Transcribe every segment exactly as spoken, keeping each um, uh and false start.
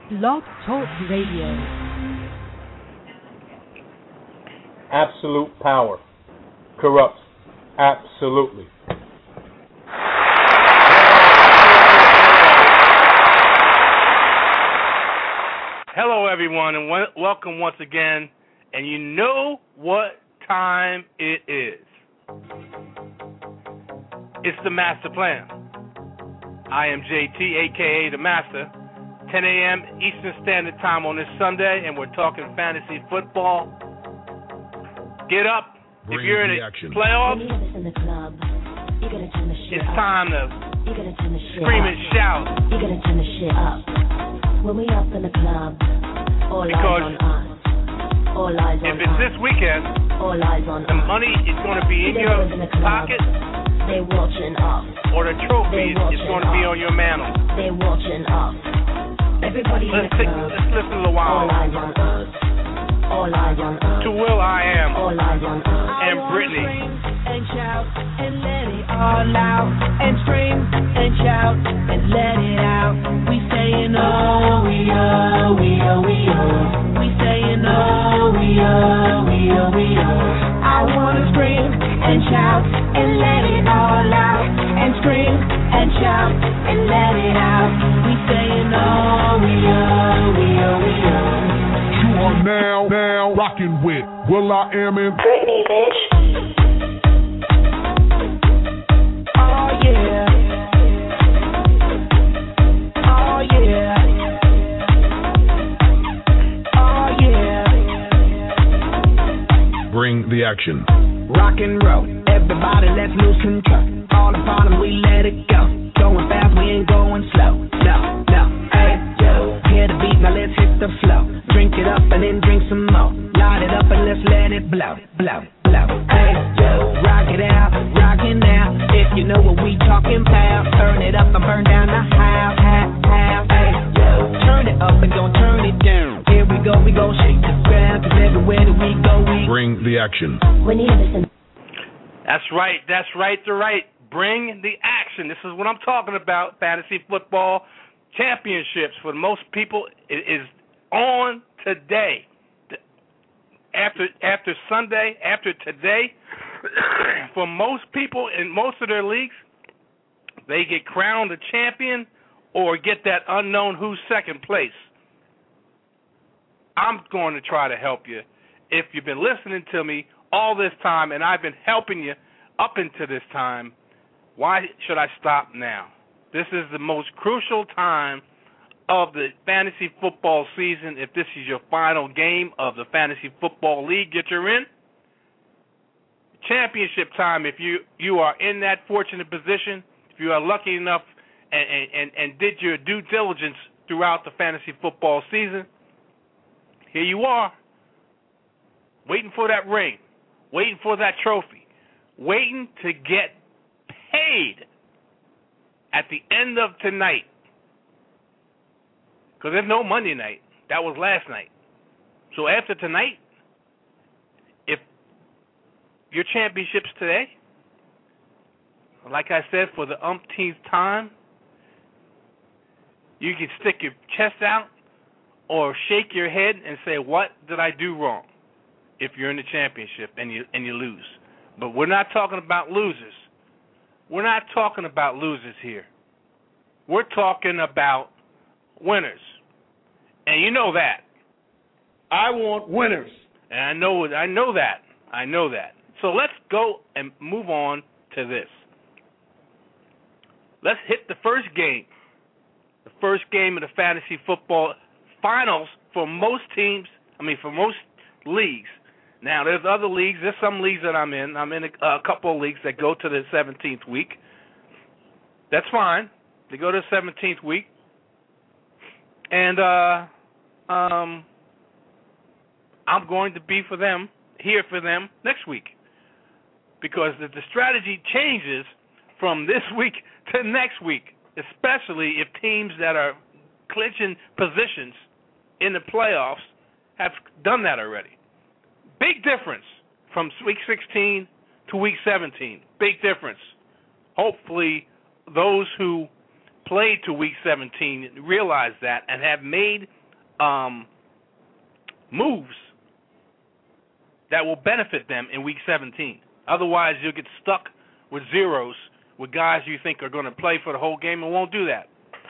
Blog Talk Radio. Absolute power corrupts absolutely. Hello, everyone, and w- welcome once again. And you know what time it is. It's the Master Plan. I am J T, a k a. The Master. ten a.m. Eastern Standard Time on this Sunday, and we're talking fantasy football. Get up. Bring if you're in the action. playoffs, in the club, you gotta turn the shit it's up. time to You gotta turn the shit scream up. and shout. You gotta turn the shit up. When we up in the club, all Because eyes on us. All eyes on If it's us. this weekend, all eyes on the us. money is going to be in See your them in the club. pocket, They watching us. or the trophy They is going to be watching on your mantle. They watching us. Everybody in Let's, the take, club. let's listen to the All wild. eyes on us. All eyes on us. To Will I Am All eyes on us. and Brittany. And shout and let it all out, and scream and shout and let it out. We saying oh, we oh, we oh, we oh. We saying oh, we oh, we oh, we oh. I wanna scream and shout and let it all out, and scream and shout and let it out. We saying oh, we oh, we oh, we oh. You are now, now rocking with Will I Am in Britney, bitch. Oh yeah. Oh yeah. Oh yeah. Bring the action. Rock and roll. Everybody let's lose control. All the bottom we let it go. Going fast, we ain't going slow. No, no. Hey, yo. Hear the beat, now let's hit the flow. Drink it up and then drink some more. Light it up and let's let it blow, blow, blow. Hey, yo. Rock it out, rock it now. If you know what we talking about, turn it up and burn down the house, house, house. Hey, yo. Turn it up and don't turn it down. Here we go, we go shake the ground, 'cause everywhere that we go, we Bring the action. When you listen. That's right. That's right. The right. Bring the action. This is what I'm talking about. Fantasy football championships for most people it is on today. After after Sunday, after today, for most people in most of their leagues, they get crowned a champion or get that unknown who's second place. I'm going to try to help you. If you've been listening to me all this time and I've been helping you up into this time, why should I stop now? This is the most crucial time of the fantasy football season. If this is your final game of the fantasy football league that you're in, championship time, if you, you are in that fortunate position, if you are lucky enough and, and, and did your due diligence throughout the fantasy football season, here you are, waiting for that ring, waiting for that trophy, waiting to get paid at the end of tonight. Because there's no Monday night. That was last night. So after tonight, if your championship's today, like I said, for the umpteenth time, you can stick your chest out or shake your head and say, what did I do wrong? If you're in the championship and you and you lose. But we're not talking about losers. We're not talking about losers here. We're talking about winners. And you know that. I want winners. And I know I know that. I know that. So let's go and move on to this. Let's hit the first game. The first game of the fantasy football finals for most teams, I mean for most leagues. Now, there's other leagues. There's some leagues that I'm in. I'm in a, a couple of leagues that go to the seventeenth week. That's fine. They go to the seventeenth week. And uh, um, I'm going to be for them, here for them next week. Because the, the strategy changes from this week to next week, especially if teams that are clinching positions in the playoffs have done that already. Big difference from week sixteen to week seventeen. Big difference. Hopefully those who played to week seventeen realize that and have made um, moves that will benefit them in Week seventeen. Otherwise, you'll get stuck with zeros with guys you think are going to play for the whole game and won't do that.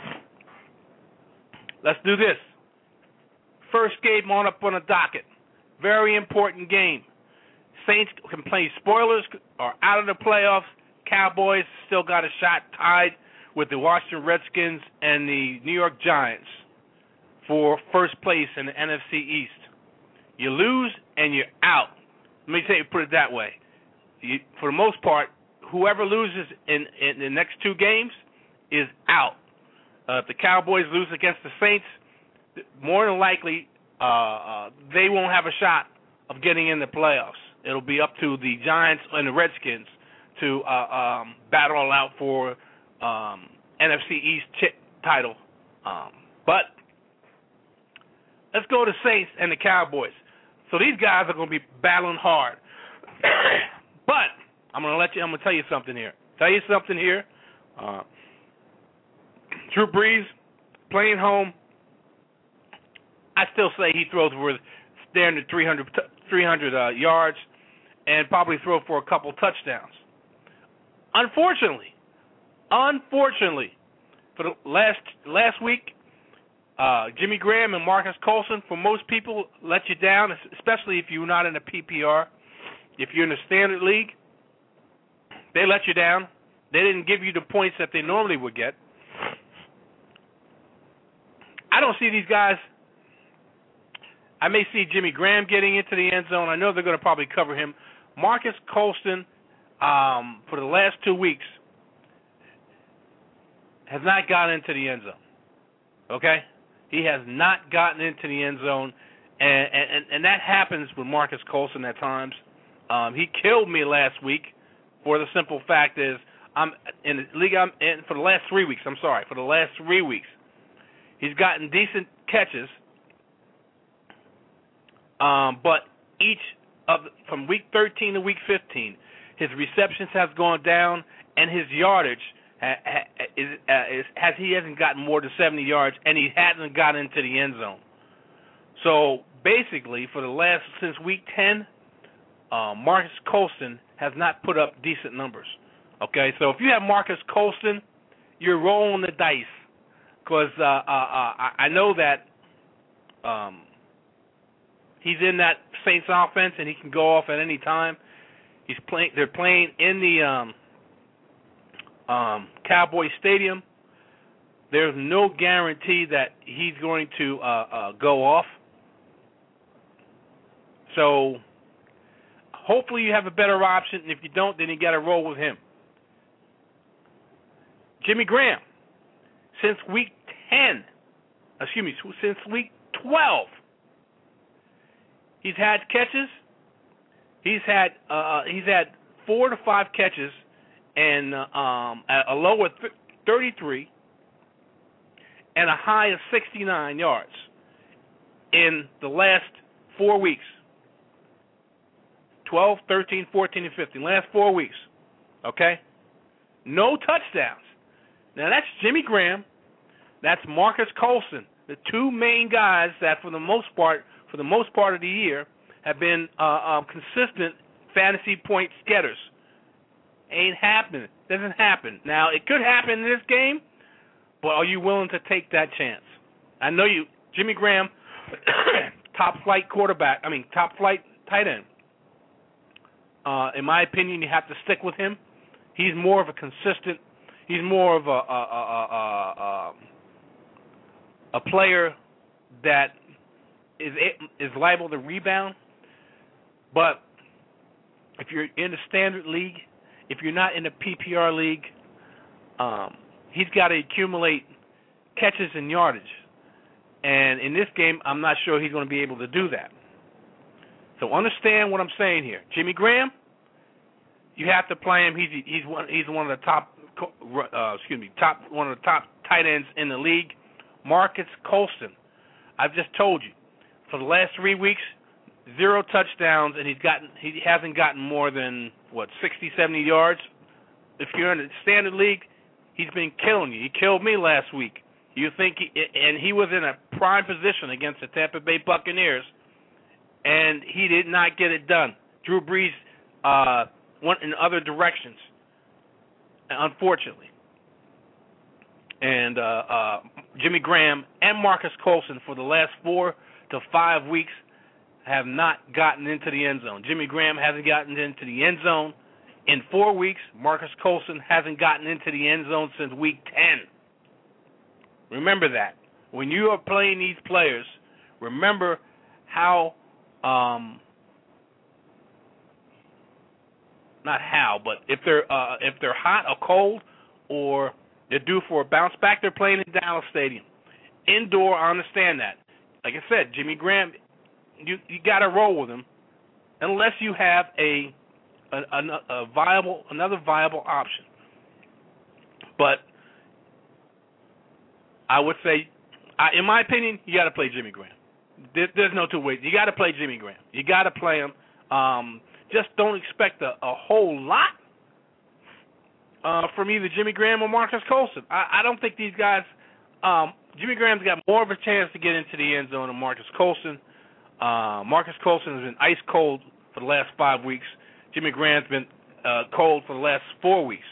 Let's do this. First game on up on the docket. Very important game. Saints can play spoilers, are out of the playoffs. Cowboys still got a shot tied with the Washington Redskins and the New York Giants for first place in the N F C East. You lose and you're out. Let me say, put it that way. You, for the most part, whoever loses in, in the next two games is out. Uh, if the Cowboys lose against the Saints, more than likely uh, uh, they won't have a shot of getting in the playoffs. It'll be up to the Giants and the Redskins to uh, um, battle out for um, N F C East ch- title. Um, but let's go to Saints and the Cowboys. So these guys are going to be battling hard. But I'm going to let you. I'm going to tell you something here. Tell you something here. Uh, Drew Brees playing home. I still say he throws for standard three hundred, three hundred uh, yards and probably throw for a couple touchdowns. Unfortunately, unfortunately, for the last last week, uh, Jimmy Graham and Marcus Colston, for most people, let you down, especially if you're not in a P P R. If you're in a standard league, they let you down. They didn't give you the points that they normally would get. I don't see these guys. I may see Jimmy Graham getting into the end zone. I know they're going to probably cover him. Marcus Colston, um, for the last two weeks, has not gotten into the end zone. Okay? He has not gotten into the end zone, and and, and that happens with Marcus Colston at times. Um, he killed me last week for the simple fact is I'm in the league I'm in for the last three weeks. I'm sorry, for the last three weeks. He's gotten decent catches, um, but each of from week thirteen to week fifteen, his receptions has gone down, and his yardage ha, ha, is, uh, is has he hasn't gotten more than seventy yards, and he hasn't gotten into the end zone. So basically, for the last since week ten, uh, Marcus Colston has not put up decent numbers. Okay, so if you have Marcus Colston, you're rolling the dice. Because uh, uh, uh, I know that um, he's in that Saints offense and he can go off at any time. He's playing. They're playing in the um, um, Cowboy Stadium. There's no guarantee that he's going to uh, uh, go off. So hopefully you have a better option. And if you don't, then you got to roll with him. Jimmy Graham. Since week ten, excuse me, since week twelve, he's had catches. He's had uh, he's had four to five catches and uh, um, a low of thirty-three and a high of sixty-nine yards in the last four weeks. twelve, thirteen, fourteen, and fifteen. Last four weeks. Okay? No touchdowns. Now that's Jimmy Graham. That's Marcus Colston, the two main guys that, for the most part, for the most part of the year, have been uh, uh, consistent fantasy point getters. Ain't happening. Doesn't happen. Now it could happen in this game, but are you willing to take that chance? I know you, Jimmy Graham, top flight quarterback. I mean, top flight tight end. Uh, in my opinion, you have to stick with him. He's more of a consistent. He's more of a. a, a, a, a a player that is is liable to rebound, but if you're in a standard league, if you're not in a P P R league, um, he's got to accumulate catches and yardage. And in this game, I'm not sure he's going to be able to do that. So understand what I'm saying here. Jimmy Graham, you have to play him. He's he's one he's one of the top uh, excuse me top one of the top tight ends in the league. Marcus Colston, I've just told you, for the last three weeks, zero touchdowns, and he's gotten he hasn't gotten more than what sixty, seventy yards. If you're in a standard league, he's been killing you. He killed me last week. You think, he, and he was in a prime position against the Tampa Bay Buccaneers, and he did not get it done. Drew Brees uh, went in other directions, unfortunately. And uh, uh, Jimmy Graham and Marcus Colston for the last four to five weeks have not gotten into the end zone. Jimmy Graham hasn't gotten into the end zone in four weeks. Marcus Colston hasn't gotten into the end zone since week ten. Remember that. When you are playing these players, remember how, um, not how, but if they're uh, if they're hot or cold or they're due for a bounce back, they're playing in Dallas Stadium. Indoor, I understand that. Like I said, Jimmy Graham, you you got to roll with him unless you have a, a, a, a viable another viable option. But I would say, I, in my opinion, you got to play Jimmy Graham. There, there's no two ways. You got to play Jimmy Graham. You got to play him. Um, just don't expect a, a whole lot uh, from either Jimmy Graham or Marcus Colston. I, I don't think these guys. Um, Jimmy Graham's got more of a chance to get into the end zone than Marcus Colston. Uh, Marcus Colston has been ice cold for the last five weeks. Jimmy Graham's been uh, cold for the last four weeks.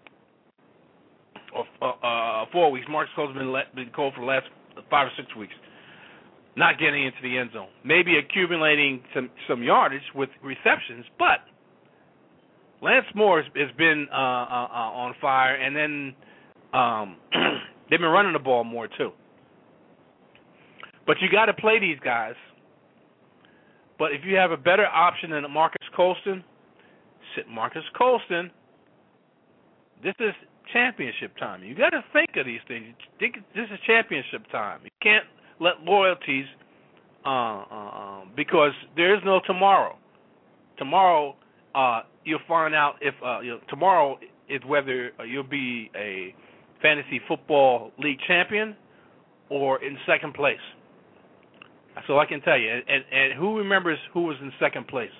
Or uh, uh, four weeks. Marcus Colston's been, le- been cold for the last five or six weeks. Not getting into the end zone. Maybe accumulating some, some yardage with receptions, but Lance Moore has, has been uh, uh, uh, on fire, and then um, they've been running the ball more too. But you got to play these guys. But if you have a better option than Marcus Colston, sit Marcus Colston. This is championship time. You got to think of these things. Think this is championship time. You can't let loyalties, uh, uh, because there is no tomorrow. Tomorrow, uh, you'll find out if uh, you know, tomorrow is whether you'll be a fantasy football league champion or in second place. That's all I can tell you. And, and, and who remembers who was in second place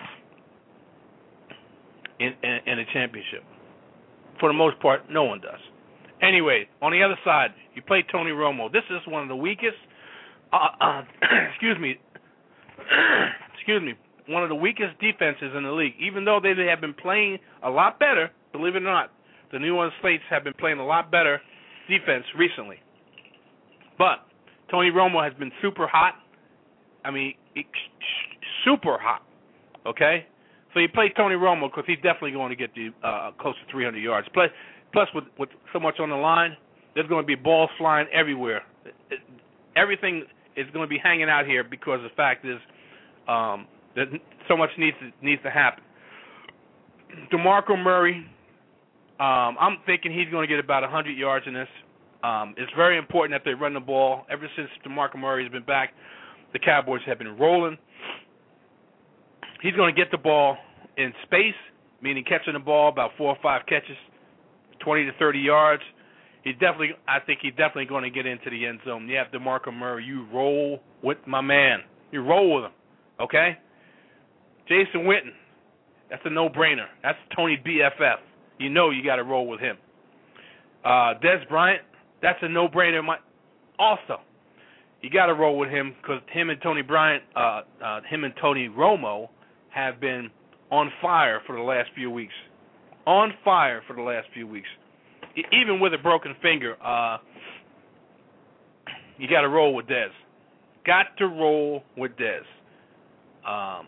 in, in, in a championship? For the most part, no one does. Anyway, on the other side, you play Tony Romo. This is one of the weakest, uh, uh, excuse me, excuse me, one of the weakest defenses in the league. Even though they have been playing a lot better, believe it or not, the New Orleans Saints have been playing a lot better defense recently. But Tony Romo has been super hot. I mean, super hot, okay? So you play Tony Romo because he's definitely going to get the uh, close to three hundred yards. Plus, plus with, with so much on the line, there's going to be balls flying everywhere. It, it, everything is going to be hanging out here because the fact is um, that so much needs to, needs to happen. DeMarco Murray, um, I'm thinking he's going to get about one hundred yards in this. Um, it's very important that they run the ball. Ever since DeMarco Murray has been back, the Cowboys have been rolling. He's going to get the ball in space, meaning catching the ball, about four or five catches, twenty to thirty yards. He's definitely, I think he's definitely going to get into the end zone. You have DeMarco Murray. You roll with my man. You roll with him, okay? Jason Witten, that's a no-brainer. That's Tony B F F. You know you got to roll with him. Uh, Dez Bryant, that's a no-brainer. Also, you got to roll with him because him and Tony Bryant, uh, uh, him and Tony Romo have been on fire for the last few weeks. On fire for the last few weeks. E- even with a broken finger, uh, you got to roll with Dez. Got to roll with Dez. Um,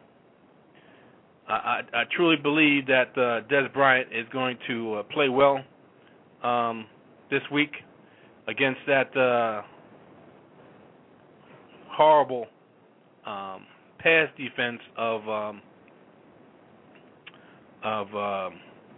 I, I, I truly believe that uh, Dez Bryant is going to uh, play well um, this week against that uh, horrible um, pass defense of um, of um,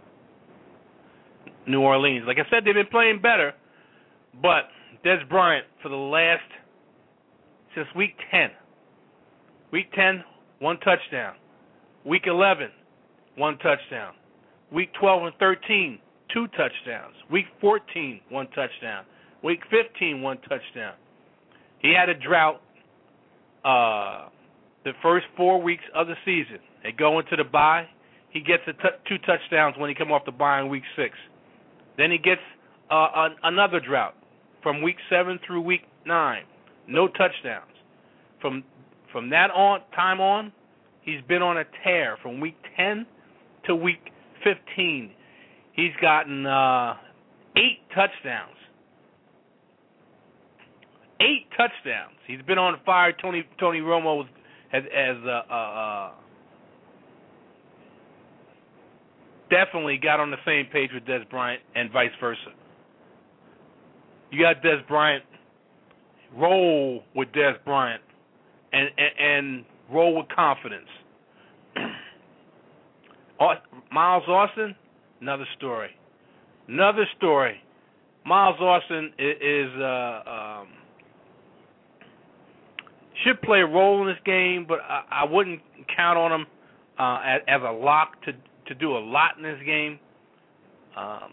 New Orleans. Like I said, they've been playing better, but Dez Bryant for the last since week ten, week ten, one touchdown. Week eleven, one touchdown. Week twelve and thirteen, two touchdowns. Week fourteen, one touchdown. Week fifteen, one touchdown. He had a drought uh, the first four weeks of the season. They go into the bye. He gets a t- two touchdowns when he come off the bye in week six. Then he gets uh, an- another drought from week seven through week nine, no touchdowns. From from that on time on, he's been on a tear. From week ten to week fifteen, he's gotten uh, eight touchdowns. Eight touchdowns. He's been on fire. Tony Tony Romo was, has, has uh, uh, uh, definitely got on the same page with Dez Bryant and vice versa. You got Dez Bryant, roll with Dez Bryant, and and, and roll with confidence. Miles Austin, another story. Another story. Miles Austin is, is uh, um, should play a role in this game, but I, I wouldn't count on him uh, as, as a lock to to do a lot in this game. Um,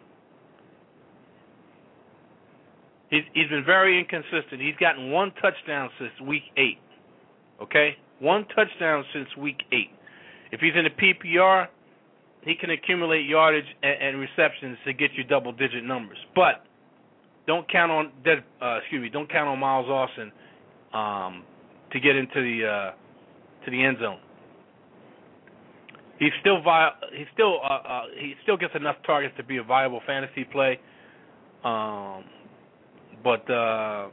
he's he's been very inconsistent. He's gotten one touchdown since week eight. Okay, one touchdown since week eight. If he's in the P P R, he can accumulate yardage and, and receptions to get you double-digit numbers. But don't count on uh, excuse me. Don't count on Miles Austin um, to get into the uh, to the end zone. He's still vi- He still uh, uh, he still gets enough targets to be a viable fantasy play. Um, but uh,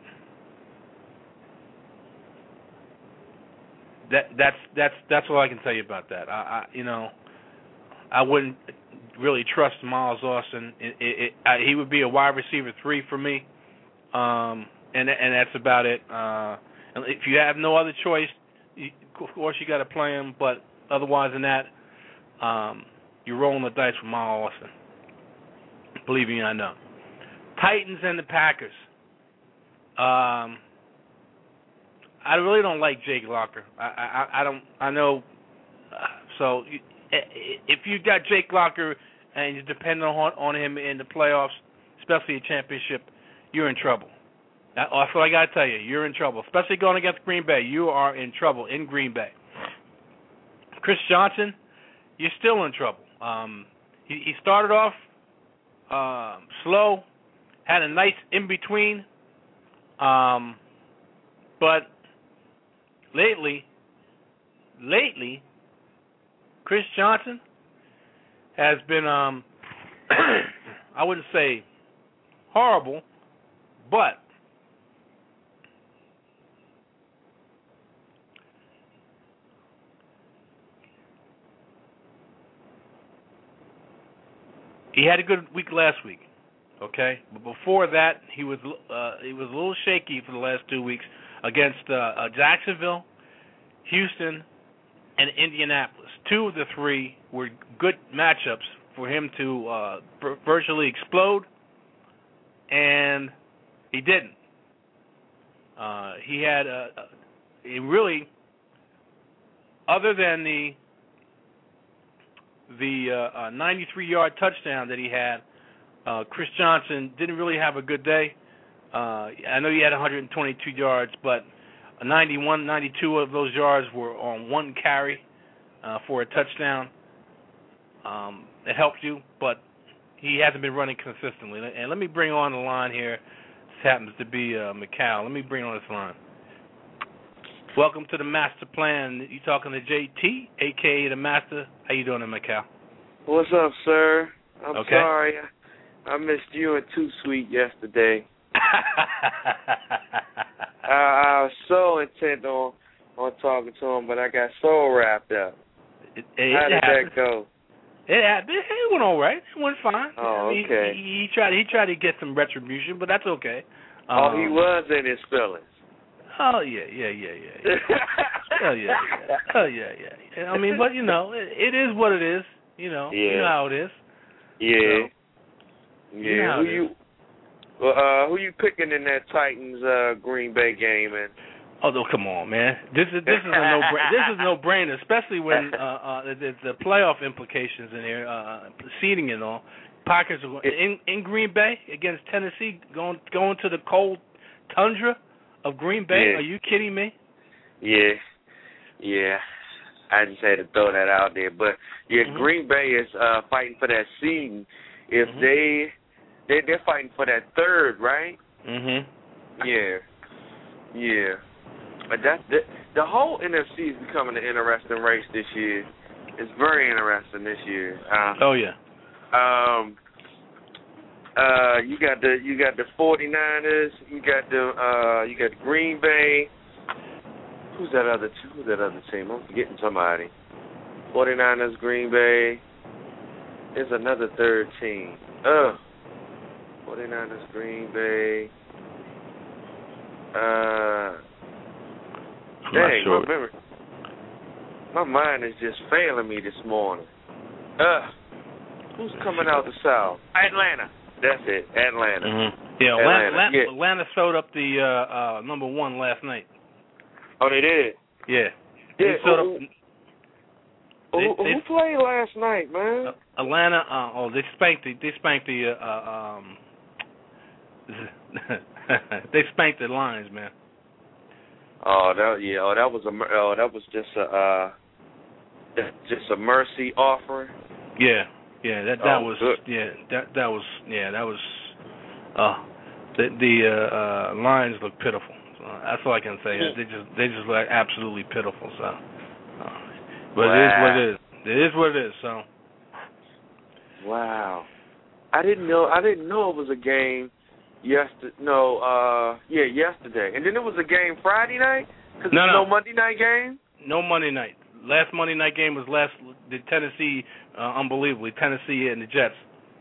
that that's that's that's all I can tell you about that. I, I you know. I wouldn't really trust Miles Austin. It, it, it, I, he would be a wide receiver three for me, um, and and that's about it. Uh, and if you have no other choice, you, of course you got to play him. But otherwise than that, um, you're rolling the dice with Miles Austin. Believe me, I know. Titans and the Packers. Um, I really don't like Jake Locker. I I, I don't. I know. Uh, so. You, If you got Jake Locker and you're dependent on, on him in the playoffs, especially a championship, you're in trouble. That's what I got to tell you. You're in trouble, especially going against Green Bay. You are in trouble in Green Bay. Chris Johnson, you're still in trouble. Um, he, he started off uh, slow, had a nice in-between, um, but lately, lately, Chris Johnson has been, um, I wouldn't say horrible, but he had a good week last week, okay? But before that, he was uh, he was a little shaky for the last two weeks against uh, uh, Jacksonville, Houston, and Indianapolis. Two of the three were good matchups for him to uh, virtually explode, and he didn't. Uh, he had a, a really, other than the the uh, ninety-three yard touchdown that he had, uh, Chris Johnson didn't really have a good day. Uh, I know he had one hundred twenty-two yards, but ninety-one, ninety-two of those yards were on one carry uh, for a touchdown. Um, it helps you, but he hasn't been running consistently. And let me bring on the line here. This happens to be uh, McCall. Let me bring on this line. Welcome to the Master Plan. You talking to J T, a k a. the Master. How you doing, McCall? What's up, sir? I'm okay. sorry. I missed you and Too Sweet yesterday. I, I was so intent on, on talking to him, but I got so wrapped up. It, it, How it did happened. that go? It happened. It went all right. It went fine. Oh, I mean, okay. He, he tried. He tried to get some retribution, but that's okay. Um, Oh, he was in his feelings. Oh yeah, yeah, yeah, yeah. yeah. oh yeah, yeah. Oh yeah, yeah. I mean, but you know, it, it is what it is. You know, Yeah. you know how it is. Yeah. So, yeah. you know Who you? Well, uh, who you picking in that Titans uh, Green Bay game? And oh, no, come on, man. This is this is a no brainer. This is no brainer, especially when uh, uh, the, the playoff implications in here, uh, seeding and all. Packers are in in Green Bay against Tennessee, going going to the cold tundra of Green Bay. Yeah. Are you kidding me? Yeah, yeah. I just had to throw that out there, but yeah, Mm-hmm. Green Bay is uh, fighting for that seed. If Mm-hmm. they they they're fighting for that third, right? Mhm. Yeah, yeah. But that's the, the whole N F C is becoming an interesting race this year. It's very interesting this year. Uh, oh yeah. Um. Uh. You got the you got the forty-niners. You got the uh. You got Green Bay. Who's that other t- Who's that other team? I'm forgetting somebody. forty-niners, Green Bay. There's another third team. Uh. forty-niners, Green Bay. Uh. I'm Dang, not sure. my memory. My mind is just failing me this morning. Uh, who's coming out the South? Atlanta. That's it, Atlanta. Mm-hmm. Yeah, Atlanta, Atlanta. Atlanta, Yeah. Atlanta showed up the uh, uh, number one last night. Oh, they did? Yeah. Yeah. They showed Who, up, who, they, who they, played last night, man? uh, Atlanta. Uh, oh, they spanked the. They spanked the. Uh, uh, um, they spanked the Lions, man. Oh, that yeah. Oh, that was a. Oh, that was just a. Uh, just a mercy offering. Yeah, yeah. That that Oh, was. good. Yeah, that that was. Yeah, that was. Uh, the the uh, uh, Lions look pitiful. So that's all I can say. They just they just look absolutely pitiful. So, uh, but wow. it is what it is. It is what it is. So. Wow. I didn't know. I didn't know it was a game. Yesterday, no, uh, yeah, yesterday, and then it was a game Friday night. Cause No, there's no. no Monday night game. No Monday night. Last Monday night game was last the Tennessee, uh, unbelievably Tennessee and the Jets.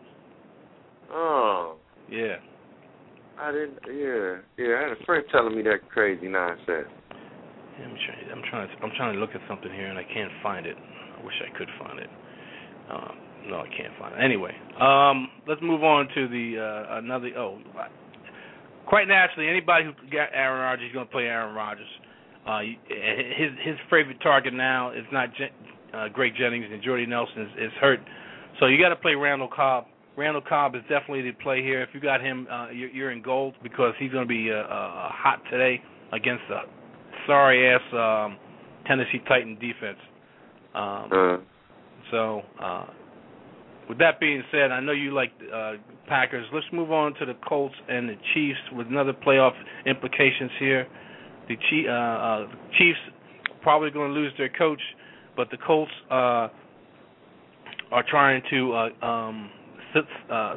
Oh, Yeah. I didn't. Yeah, yeah. I had a friend telling me that crazy nonsense. Yeah, I'm trying. I'm trying. To, I'm trying to look at something here and I can't find it. I wish I could find it. Uh, no, I can't find it. Anyway, um, let's move on to the uh, another. Oh, quite naturally, anybody who got Aaron Rodgers is going to play Aaron Rodgers. Uh, his his favorite target now is not Je- uh, Greg Jennings, and Jordy Nelson is, is hurt, so you got to play Randall Cobb. Randall Cobb is definitely the play here. If you got him, uh, you're, you're in gold because he's going to be uh, uh, hot today against the sorry ass um, Tennessee Titan defense. Um, Uh, so, uh, with that being said, I know you like uh, Packers. Let's move on to the Colts and the Chiefs with another playoff implications here. The Chief, uh, uh, Chiefs probably going to lose their coach, but the Colts uh, are trying to uh, um, sit, uh,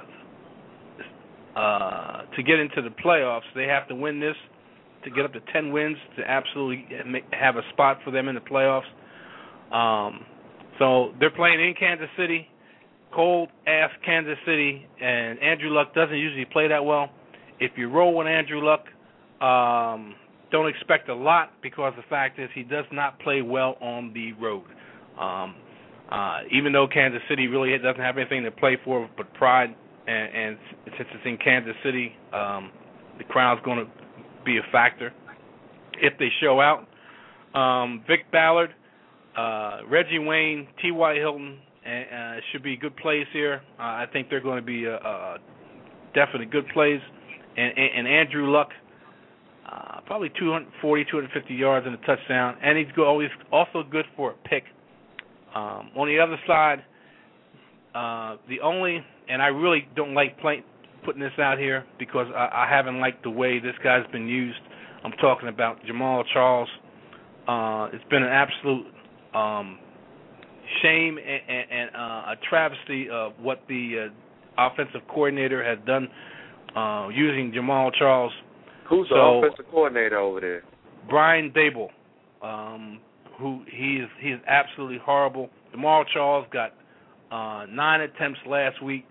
uh, to get into the playoffs. They have to win this to get up to ten wins to absolutely make, have a spot for them in the playoffs. Um, so they're playing in Kansas City, cold-ass Kansas City, and Andrew Luck doesn't usually play that well. If you roll with Andrew Luck, um, don't expect a lot because the fact is he does not play well on the road. Um, uh, even though Kansas City really doesn't have anything to play for but pride, and, and since it's in Kansas City, um, the crowd's going to be a factor if they show out. Um, Vic Ballard, uh, Reggie Wayne, T Y. Hilton, and, uh, should be good plays here. Uh, I think they're going to be uh, uh, definitely good plays. And, and, and Andrew Luck, uh, probably two forty, two fifty yards and a touchdown. And he's go, always also good for a pick. Um, on the other side, uh, the only, and I really don't like play, putting this out here because I, I haven't liked the way this guy's been used. I'm talking about Jamal Charles. Uh, it's been an absolute um, shame and, and, and uh, a travesty of what the uh, offensive coordinator has done uh, using Jamal Charles. Who's so, the offensive coordinator over there? Brian Dable, um, who he is he is absolutely horrible. Jamal Charles got uh, nine attempts last week.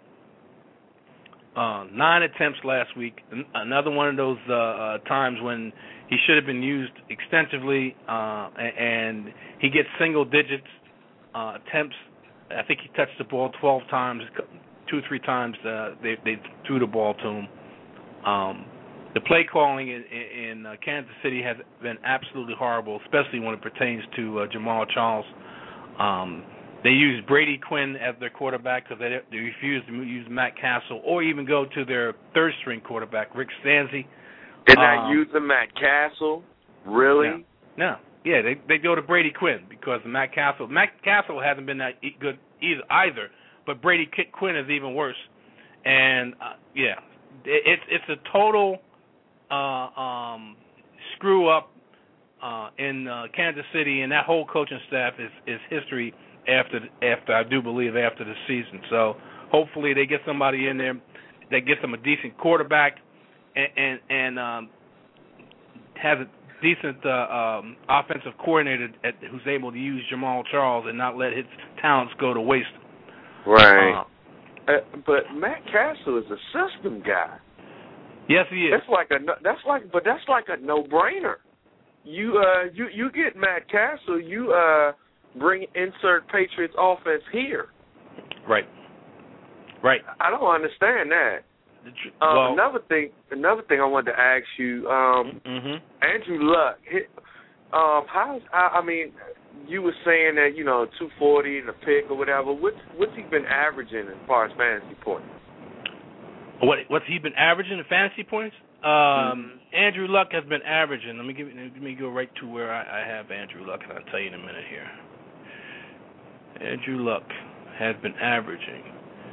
Uh, nine attempts last week. Another one of those uh, uh, times when he should have been used extensively, uh, and he gets single digits uh, attempts. I think he touched the ball twelve times, two or three times uh, they, they threw the ball to him. Um, the play calling in, in uh, Kansas City has been absolutely horrible, especially when it pertains to uh, Jamal Charles. Um, They use Brady Quinn as their quarterback because they, they refuse to use Matt Castle or even go to their third-string quarterback, Rick Stanzi. They're not um, using Matt Castle? Really? No. no. Yeah, they they go to Brady Quinn because Matt Castle Matt Castle hasn't been that good either, either but Brady Quinn is even worse. And, uh, yeah, it, it's it's a total uh, um, screw up uh, in uh, Kansas City, and that whole coaching staff is, is history after after I do believe after the season. So hopefully they get somebody in there that gets them a decent quarterback and and, and um, has a decent uh, um, offensive coordinator at, who's able to use Jamal Charles and not let his talents go to waste. Right. Uh, uh, but Matt Castle is a system guy. Yes, he is. That's like a no- that's like but that's like a no-brainer. You uh you you get Matt Castle, you uh bring insert Patriots offense here. Right. Right. I don't understand that. Tr- Um, well, another thing, another thing I wanted to ask you, um, mm-hmm. Andrew Luck. Hit, um, how's I, I mean, you were saying that you know two forty and a pick or whatever. What's what's he been averaging as far as fantasy points? What what's he been averaging in fantasy points? Um, mm-hmm. Andrew Luck has been averaging. Let me give let me go right to where I, I have Andrew Luck, and I'll tell you in a minute here. Andrew Luck has been averaging.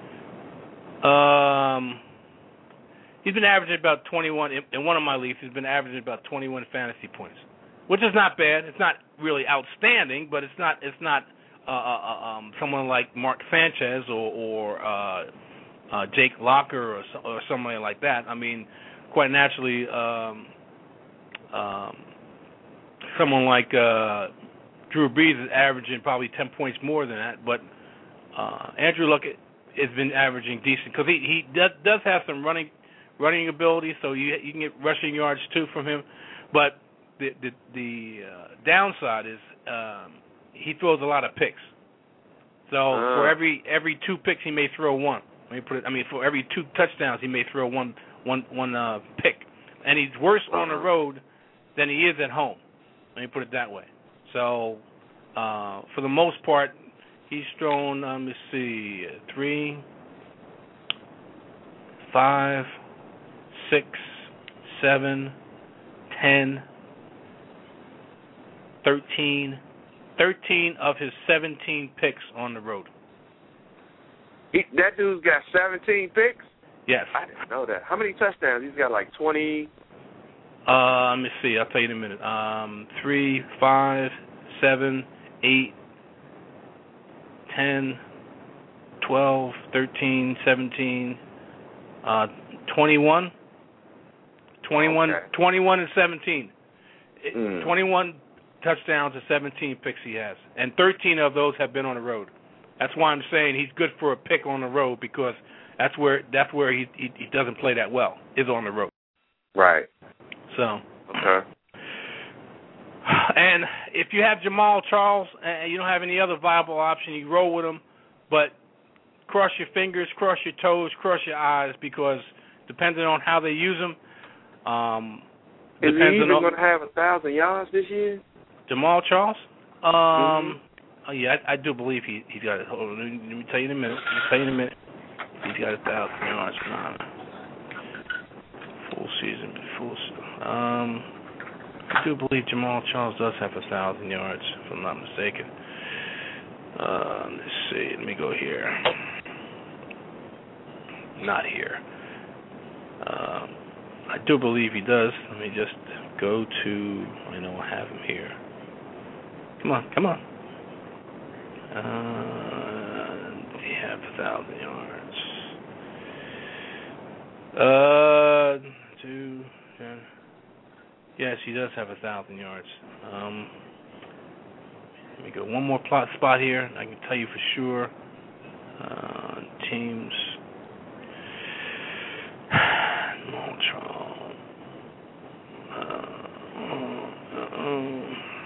Um, he's been averaging about twenty-one in, in one of my leagues. He's been averaging about twenty-one fantasy points, which is not bad. It's not really outstanding, but it's not it's not uh, uh, um, someone like Mark Sanchez or, or uh, uh, Jake Locker or, or somebody like that. I mean, quite naturally, um, um, someone like uh, Drew Brees is averaging probably ten points more than that, but uh, Andrew Luck has been averaging decent because he, he does, does have some running running ability, so you you can get rushing yards too from him. But the the, the uh, downside is um, he throws a lot of picks. So uh. for every every two picks, he may throw one. Let me put it. I mean, for every two touchdowns, he may throw one one one uh, pick, and he's worse uh-huh. on the road than he is at home. Let me put it that way. So uh, for the most part, he's thrown, um, let's see, three, five, six, seven, ten, thirteen, thirteen of his seventeen picks on the road. He, that dude's got seventeen picks? Yes. I didn't know that. How many touchdowns? He's got like twenty. Uh, let me see. I'll tell you in a minute. Um, three, five, seven, eight, ten, twelve, thirteen, seventeen, uh, twenty-one, twenty-one, okay. twenty-one and seventeen. Mm. twenty-one touchdowns and seventeen picks he has, and thirteen of those have been on the road. That's why I'm saying he's good for a pick on the road because that's where that's where he he, he doesn't play that well, is on the road. Right. So. Okay. And if you have Jamal Charles and you don't have any other viable option, you roll with him. But cross your fingers, cross your toes, cross your eyes, because depending on how they use him, um, is he even on, going to have a thousand yards this year? Jamal Charles? Um, mm-hmm. oh yeah, I, I do believe he he's got it. Hold on, let me, let me tell you in a minute. Let me tell you in a minute. He's got a thousand yards. Full season, full. Um. I do believe Jamal Charles does have a thousand yards, if I'm not mistaken. Uh, let's see. Let me go here. Not here. Um, I do believe he does. Let me just go to. I know I have him here. Come on, come on. Uh, does he have a thousand yards? Uh, two. ten. Yes, he does have a thousand yards. Um, let me go one more plot spot here. I can tell you for sure. Uh, teams. Montreal. Uh, uh,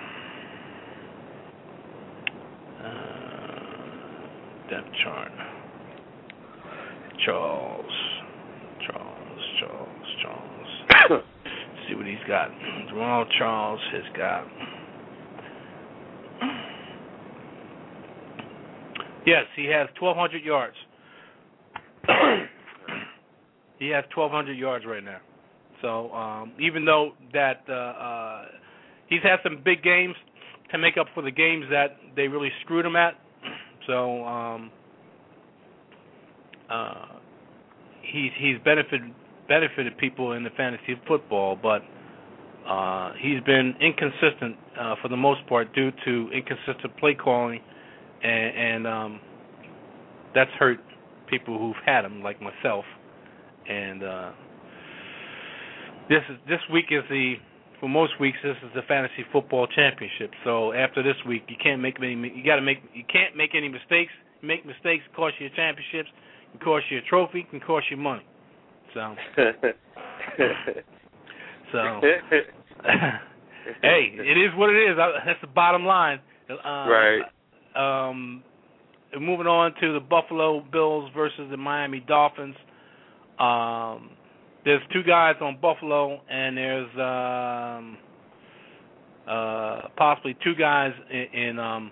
uh, depth chart. Charles. Charles. Charles. Charles. See what he's got. Jamal Charles has got. Yes, he has twelve hundred yards. He has twelve hundred yards right now. So um, even though that uh, uh, he's had some big games to make up for the games that they really screwed him at, so um, uh, he's he's benefited. benefited people in the fantasy football, but uh, he's been inconsistent uh, for the most part due to inconsistent play calling, and, and um, that's hurt people who've had him, like myself. And uh, this is this week is the for most weeks this is the fantasy football championship. So after this week, you can't make any. You got to make. You can't make any mistakes. You make mistakes, it costs you your championships, it can cost you a trophy, it can cost you money. So, so hey, it is what it is. That's the bottom line. Uh, right. Um, moving on to the Buffalo Bills versus the Miami Dolphins. Um, there's two guys on Buffalo, and there's um, uh, possibly two guys in in, um,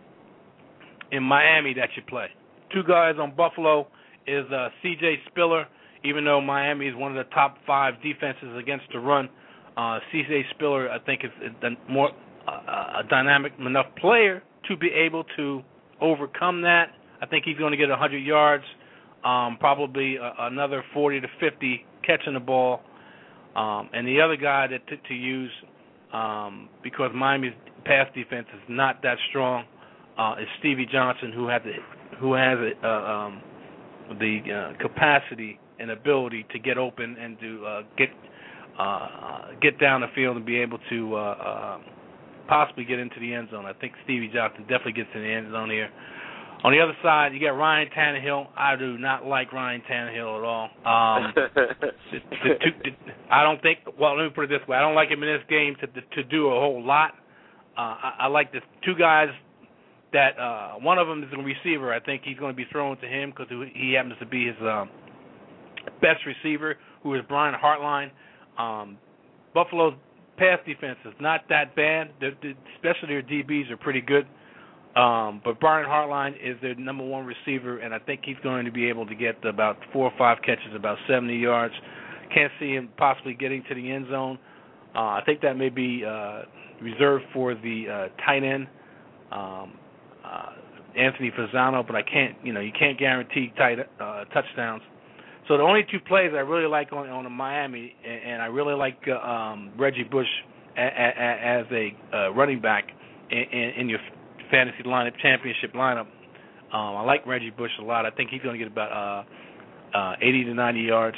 in Miami that should play. Two guys on Buffalo is uh, C J Spiller. Even though Miami is one of the top five defenses against the run, uh, C J Spiller, I think, is a more uh, a dynamic enough player to be able to overcome that. I think he's going to get one hundred yards, um, probably uh, another forty to fifty catching the ball. Um, and the other guy that to, to use, um, because Miami's pass defense is not that strong, uh, is Stevie Johnson, who has a, who has a, uh, um, the uh, capacity and ability to get open and to uh, get uh, get down the field and be able to uh, uh, possibly get into the end zone. I think Stevie Johnson definitely gets in the end zone here. On the other side, you got Ryan Tannehill. I do not like Ryan Tannehill at all. Um, the, the two, the, I don't think. Well, let me put it this way: I don't like him in this game to to do a whole lot. Uh, I, I like the two guys. That uh, one of them is a receiver. I think he's going to be thrown to him because he happens to be his um, best receiver, who is Brian Hartline. Um, Buffalo's pass defense is not that bad, they're, they're, especially their D Bs are pretty good. Um, but Brian Hartline is their number one receiver, and I think he's going to be able to get about four or five catches, about seventy yards. Can't see him possibly getting to the end zone. Uh, I think that may be uh, reserved for the uh, tight end. Um, Uh, Anthony Fasano, but I can't, you know, you can't guarantee tight uh, touchdowns. So the only two plays I really like on on the Miami, and, and I really like uh, um, Reggie Bush a, a, a, as a uh, running back in, in, in your fantasy lineup, championship lineup. Um, I like Reggie Bush a lot. I think he's going to get about uh, uh, eighty to ninety yards,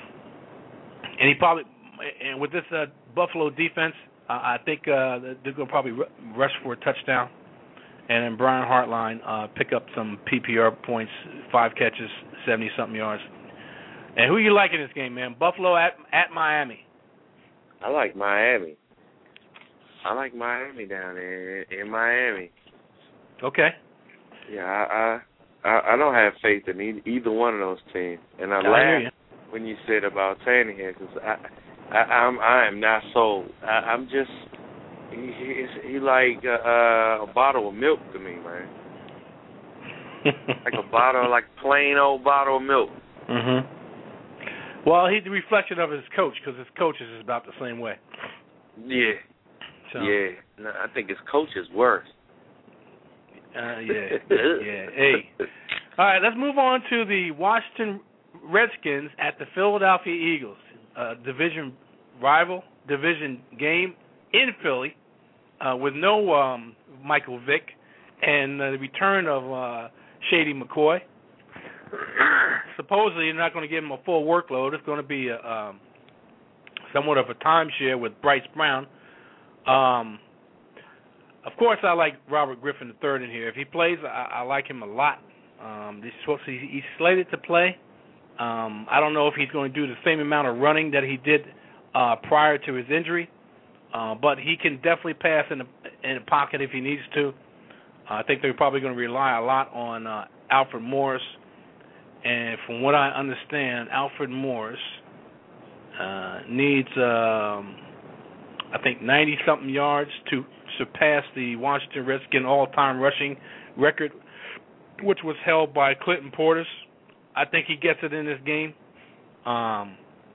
and he probably, and with this uh, Buffalo defense, uh, I think uh, they're going to probably rush for a touchdown. And then Brian Hartline uh, pick up some P P R points, five catches, seventy-something yards. And who you like in this game, man? Buffalo at at Miami. I like Miami. I like Miami down there in, in Miami. Okay. Yeah, I, I I don't have faith in either, either one of those teams. And I, I laughed when you said about Tannehill because I, I I'm I am not sold. I, I'm just. He, he, he like uh, a bottle of milk to me, man. Like a bottle, like plain old bottle of milk. Mhm. Well, he's the reflection of his coach because his coach is about the same way. Yeah. So. Yeah. No, I think his coach is worse. Uh, yeah. yeah. Hey. All right. Let's move on to the Washington Redskins at the Philadelphia Eagles, uh, division rival, division game. In Philly, uh, with no um, Michael Vick and uh, the return of uh, Shady McCoy. Supposedly, you're not going to give him a full workload. It's going to be a, um, somewhat of a timeshare with Bryce Brown. Um, of course, I like Robert Griffin the third in here. If he plays, I, I like him a lot. Um, he's, supposed to, he's slated to play. Um, I don't know if he's going to do the same amount of running that he did uh, prior to his injury. Uh, but he can definitely pass in the in the pocket if he needs to. Uh, I think they're probably going to rely a lot on uh, Alfred Morris. And from what I understand, Alfred Morris uh, needs, um, I think, ninety-something yards to surpass the Washington Redskins all-time rushing record, which was held by Clinton Portis. I think he gets it in this game. Um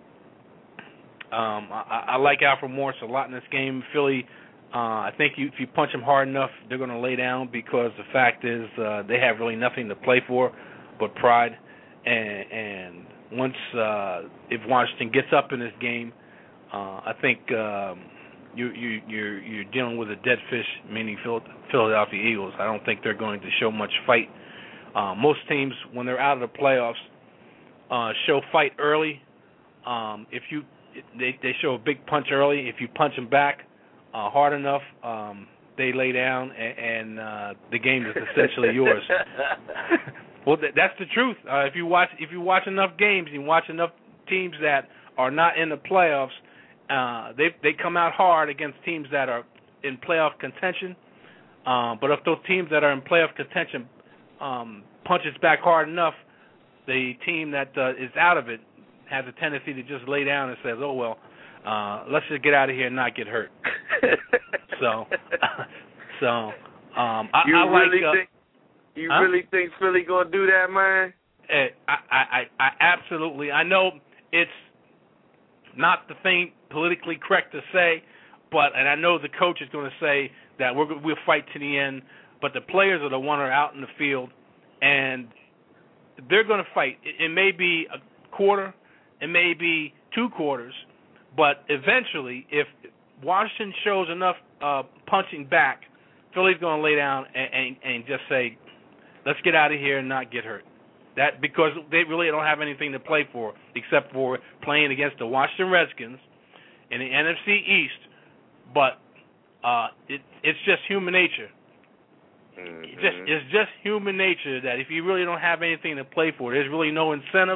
Um, I, I like Alfred Morris a lot in this game. Philly, uh, I think you, if you punch them hard enough, they're going to lay down because the fact is uh, they have really nothing to play for but pride. And, and once uh, if Washington gets up in this game, uh, I think um, you you you're you're dealing with a dead fish, meaning Philadelphia Eagles. I don't think they're going to show much fight. Uh, most teams, when they're out of the playoffs, uh, show fight early. Um, if you they they show a big punch early. If you punch them back uh, hard enough, um, they lay down, and, and uh, the game is essentially yours. Well, th- that's the truth. Uh, if you watch if you watch enough games, you watch enough teams that are not in the playoffs, uh, they they come out hard against teams that are in playoff contention. Uh, but if those teams that are in playoff contention um, punches back hard enough, the team that uh, is out of it has a tendency to just lay down and says, "Oh well, uh, let's just get out of here and not get hurt." so, so um, I, you I really like. Uh, think, you huh? really think Philly gonna do that, man? I, I, I, I absolutely. I know it's not the thing politically correct to say, but and I know the coach is going to say that we're we'll fight to the end. But the players are the one who are out in the field, and they're going to fight. It, it may be a quarter, it may be two quarters, but eventually, if Washington shows enough uh, punching back, Philly's going to lay down and, and, and just say, let's get out of here and not get hurt. That because they really don't have anything to play for except for playing against the Washington Redskins in the N F C East. But uh, it, it's just human nature. Mm-hmm. It's just it's just human nature that if you really don't have anything to play for, there's really no incentive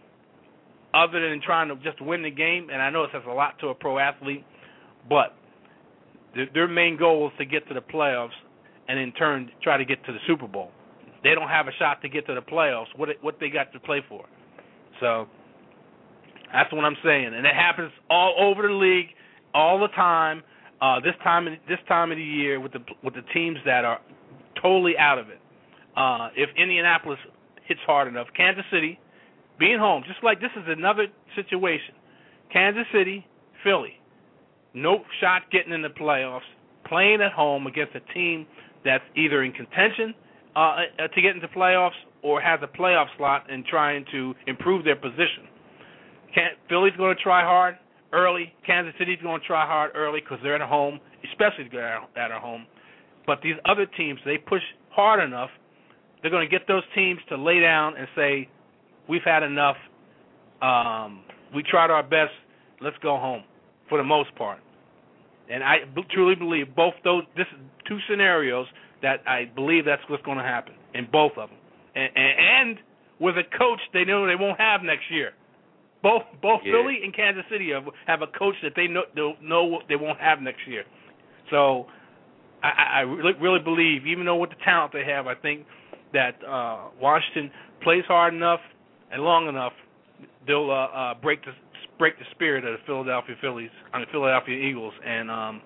other than trying to just win the game. And I know it says a lot to a pro athlete, but their, their main goal is to get to the playoffs and in turn try to get to the Super Bowl. They don't have a shot to get to the playoffs. What what they got to play for? So that's what I'm saying, and it happens all over the league, all the time. Uh, this time this time of the year with the with the teams that are totally out of it. Uh, if Indianapolis hits hard enough, Kansas City, being home, just like this is another situation. Kansas City, Philly, no shot getting in the playoffs, playing at home against a team that's either in contention Uh, to get into playoffs or has a playoff slot and trying to improve their position. Can't, Philly's going to try hard early. Kansas City's going to try hard early because they're at home, especially at our home. But these other teams, they push hard enough, they're going to get those teams to lay down and say, we've had enough. Um, we tried our best. Let's go home for the most part. And I b- truly believe both those this two scenarios that I believe that's what's going to happen in both of them. And, and, and with a coach they know they won't have next year. Both both yeah. Philly and Kansas City have, have a coach that they know know they won't have next year. So I, I really, really believe, even though with the talent they have, I think that uh, Washington plays hard enough and long enough, they'll uh, uh, break the break the spirit of the Philadelphia Phillies, I mean Philadelphia Eagles, and um,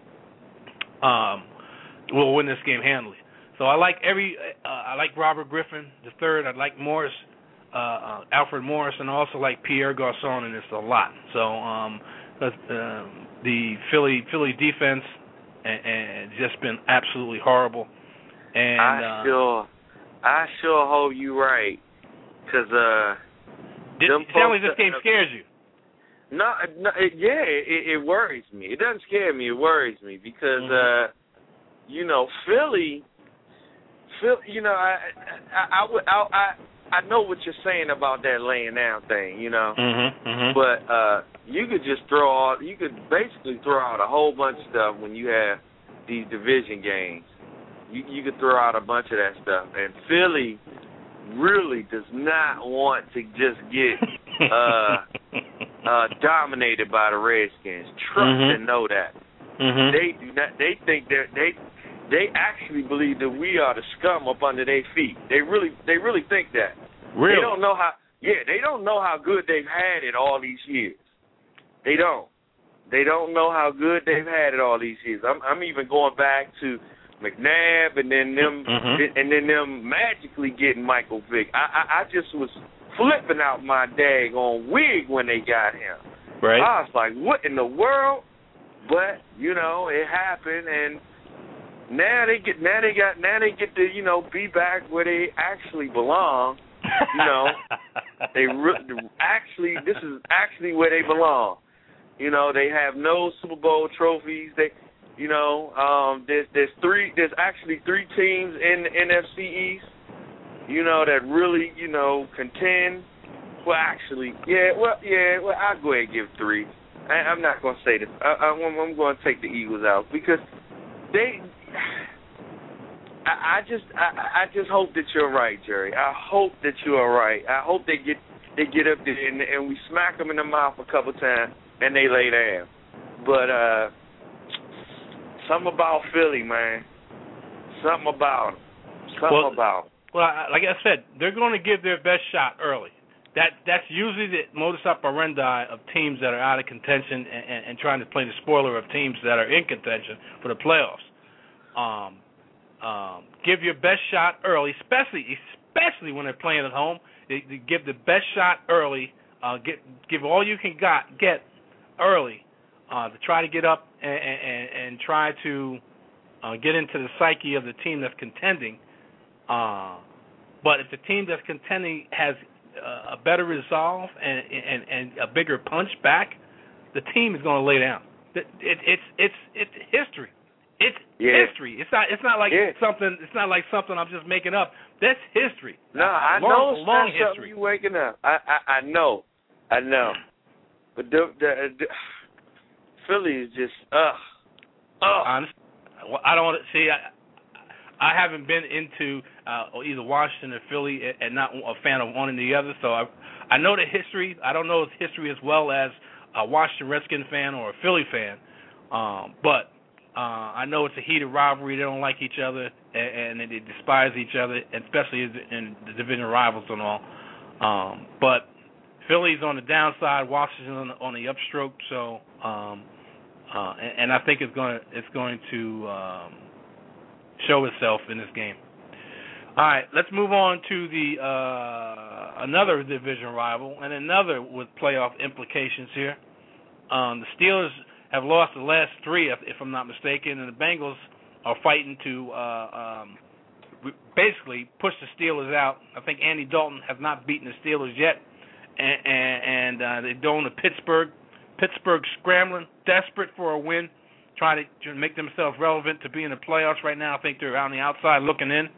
um, will win this game handily. So I like every. Uh, I like Robert Griffin the third. I like Morris, uh, uh, Alfred Morris, and I also like Pierre Garçon in this a lot. So um, uh, the Philly Philly defense and, and just been absolutely horrible. And I uh, sure, I sure hope you right, cause uh, did, them it sounds like folks, this game scares you. No, no it, yeah, it, it worries me. It doesn't scare me. It worries me because. Mm-hmm. uh You know, Philly, Philly. You know, I, I, I, I, I know what you're saying about that laying down thing. You know, Mm-hmm, mm-hmm. but uh, you could just throw out. You could basically throw out a whole bunch of stuff when you have these division games. You, you could throw out a bunch of that stuff, and Philly really does not want to just get uh, uh, dominated by the Redskins. Trust Mm-hmm. and know that. Mm-hmm. They do not. They think that they. They actually believe that we are the scum up under their feet. They really, they really think that. Really? They don't know how. Yeah, they don't know how good they've had it all these years. They don't. They don't know how good they've had it all these years. I'm, I'm even going back to McNabb and then them, mm-hmm. and then them magically getting Michael Vick. I, I, I just was flipping out my daggone wig when they got him. Right. I was like, what in the world? But you know, it happened, and now they get now they got now they get to you know be back where they actually belong. You know, They re- actually, this is actually where they belong. You know, they have no Super Bowl trophies. They, you know, um, there's there's three. There's actually three teams in the N F C East. You know, that really, you know, contend. Well, actually, yeah, well, yeah, well, I'll go ahead and give three. I, I'm not going to say this. I, I, I'm going to take the Eagles out because they. I, I just, I, I just hope that you're right, Jerry. I hope that you are right. I hope they get, they get up there and, and we smack them in the mouth a couple times and they lay down. But uh, something about Philly, man. Something about them. Something well, about them. Well, like I said, they're going to give their best shot early. That that's usually the modus operandi of teams that are out of contention and, and, and trying to play the spoiler of teams that are in contention for the playoffs. Um, um, give your best shot early, especially especially when they're playing at home. They, they give the best shot early. Uh, get give all you can got get early uh, to try to get up and, and, and try to uh, get into the psyche of the team that's contending. Uh, but if the team that's contending has uh, a better resolve and, and and a bigger punch back, the team is going to lay down. It, it, it's it's it's history. It's yeah. history. It's not it's not like yeah. something. It's not like something I'm just making up. That's history. No, I long, know it's long not history. something you waking up. I, I I know, I know. But the, the, the Philly is just ugh, ugh. Honest, I don't want to see. I, I haven't been into uh, either Washington or Philly, and not a fan of one and the other. So I, I know the history. I don't know the history as well as a Washington Redskin fan or a Philly fan. Um, but uh, I know it's a heated rivalry. They don't like each other, and, and they despise each other, especially in the division rivals and all. Um, but Philly's on the downside. Washington on the, on the upstroke. So, um, uh, and, and I think it's going to it's going to. Um, show itself in this game. All right, let's move on to the uh, another division rival and another with playoff implications here. Um, the Steelers have lost the last three, if, if I'm not mistaken, and the Bengals are fighting to uh, um, basically push the Steelers out. I think Andy Dalton has not beaten the Steelers yet, and, and, and uh, they're going to Pittsburgh. Pittsburgh scrambling, desperate for a win. Trying to make themselves relevant to be in the playoffs right now. I think they're on the outside looking in.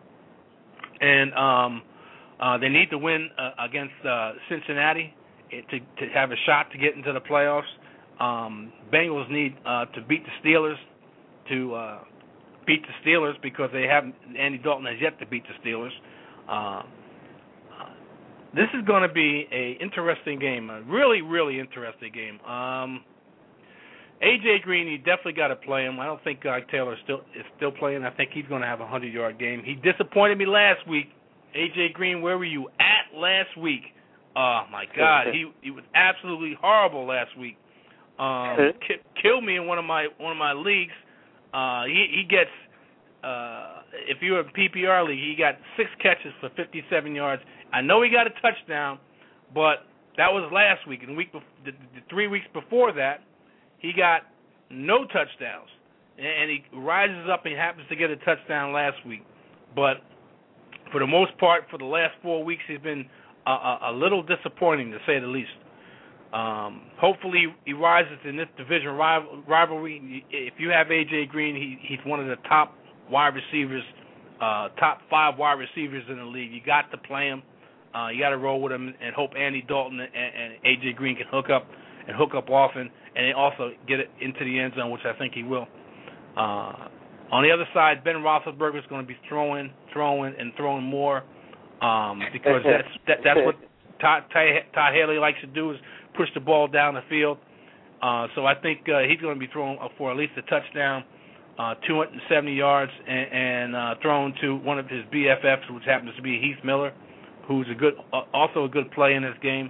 And um, uh, they need to win uh, against uh, Cincinnati to, to have a shot to get into the playoffs. Um, Bengals need uh, to beat the Steelers to uh, beat the Steelers because they haven't. Andy Dalton has yet to beat the Steelers. Uh, this is going to be an interesting game, a really, really interesting game. Um, A J Green, you definitely got to play him. I don't think Guy Taylor is still is still playing. I think he's going to have a hundred-yard game. He disappointed me last week. A J Green, where were you at last week? Oh, my God. He he was absolutely horrible last week. Um, ki- killed me in one of my one of my leagues. Uh, he, he gets, uh, if you're a P P R league, he got six catches for fifty-seven yards. I know he got a touchdown, but that was last week. And the, week bef- the, the three weeks before that, he got no touchdowns, and he rises up and he happens to get a touchdown last week. But for the most part, for the last four weeks, he's been a, a, a little disappointing, to say the least. Um, hopefully, he rises in this division rival, rivalry. If you have A J Green, he, he's one of the top wide receivers, uh, top five wide receivers in the league. You got to play him. Uh, you got to roll with him and hope Andy Dalton and, and A J Green can hook up and hook up often, and also get it into the end zone, which I think he will. Uh, on the other side, Ben Roethlisberger is going to be throwing, throwing, and throwing more um, because that's that, that's what Todd, Todd Haley likes to do, is push the ball down the field. Uh, so I think uh, he's going to be throwing for at least a touchdown, uh, two hundred seventy yards, and, and uh, thrown to one of his B F Fs, which happens to be Heath Miller, who's a good, uh, also a good play in this game,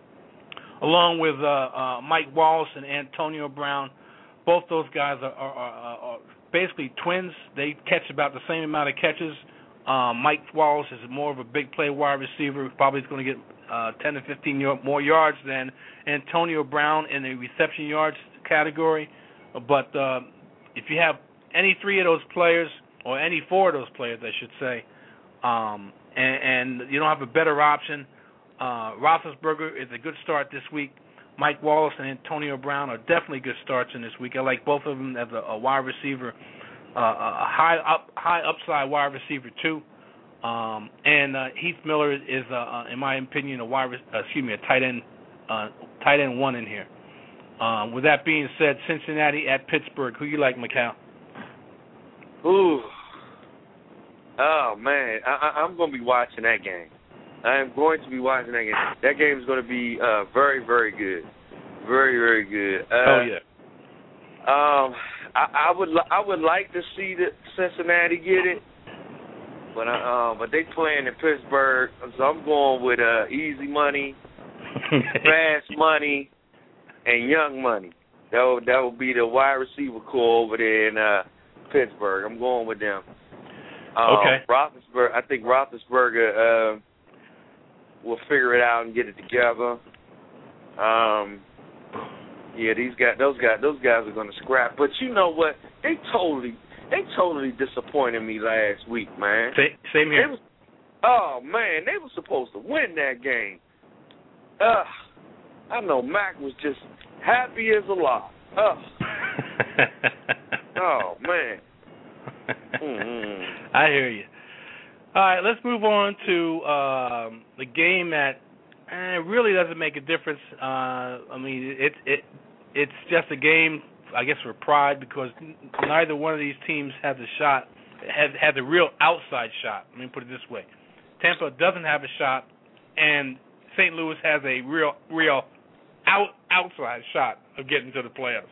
along with uh, uh, Mike Wallace and Antonio Brown. Both those guys are, are, are, are basically twins. They catch about the same amount of catches. Um, Mike Wallace is more of a big play wide receiver. Probably is going to get uh, ten to fifteen more yards than Antonio Brown in the reception yards category. But uh, if you have any three of those players, or any four of those players, I should say, um, and, and you don't have a better option, Uh, Roethlisberger is a good start this week. Mike Wallace and Antonio Brown are definitely good starts in this week. I like both of them as a, a wide receiver, uh, a high up, high upside wide receiver too. Um, and uh, Heath Miller is, uh, uh, in my opinion, a wide, uh, excuse me, a tight end, uh, tight end one in here. Um, with that being said, Cincinnati at Pittsburgh. Who you like, Mikal? Ooh. Oh man, I, I, I'm going to be watching that game. I am going to be watching that game. That game is going to be uh, very, very good, very, very good. Uh, oh yeah. Um, I, I would, I would like to see the Cincinnati get it, but I, uh, but they playing in Pittsburgh, so I'm going with uh, easy money, fast money, and young money. That would, that would be the wide receiver core over there in uh, Pittsburgh. I'm going with them. Um, okay. Roethlisberger, I think Roethlisberger uh, will figure it out and get it together. Um, yeah, these guys, those guys, those guys are going to scrap. But you know what? They totally, they totally disappointed me last week, man. Same here. They was, oh man, they were supposed to win that game. Uh, I know Mac was just happy as a lark. Uh. Oh man. Mm-hmm. I hear you. All right, let's move on to um, the game that eh, really doesn't make a difference. Uh, I mean, it it it's just a game, I guess, for pride because neither one of these teams has a shot, has has a real outside shot. Let me put it this way: Tampa doesn't have a shot, and Saint Louis has a real real out outside shot of getting to the playoffs.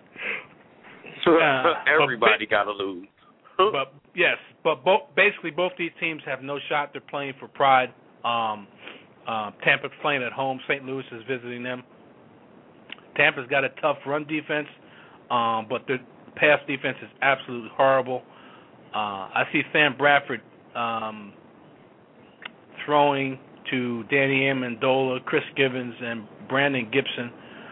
Uh, Everybody got to lose. But yes, but both, basically both these teams have no shot. They're playing for pride. Um, uh, Tampa's playing at home. Saint Louis is visiting them. Tampa's got a tough run defense, um, but the pass defense is absolutely horrible. Uh, I see Sam Bradford um, throwing to Danny Amendola, Chris Givens, and Brandon Gibson.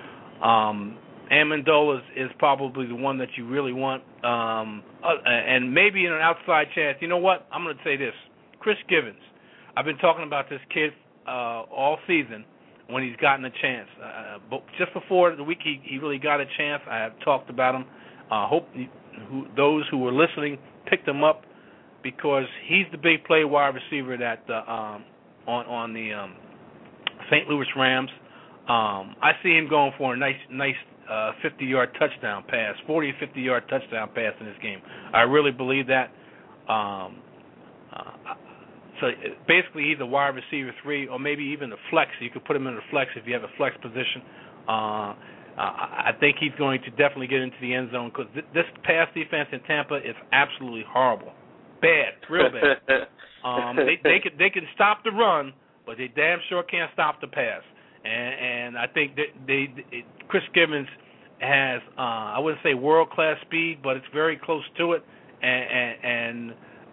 Um, Amendola is, is probably the one that you really want, um, uh, and maybe in an outside chance. You know what? I'm going to say this. Chris Givens. I've been talking about this kid uh, all season when he's gotten a chance. Uh, but just before the week he, he really got a chance, I have talked about him. I uh, hope he, who, those who were listening picked him up because he's the big play wide receiver that uh, um, on, on the um, Saint Louis Rams. Um, I see him going for a nice, nice uh, fifty-yard touchdown pass, forty or fifty-yard touchdown pass in this game. I really believe that. Um, uh, so basically, he's a wide receiver three, or maybe even a flex. You could put him in a flex if you have a flex position. Uh, I think he's going to definitely get into the end zone because th- this pass defense in Tampa is absolutely horrible, bad, real bad. um, they they can they can stop the run, but they damn sure can't stop the pass. And, and I think that they, they Chris Givens has uh, I wouldn't say world class speed, but it's very close to it. And, and, and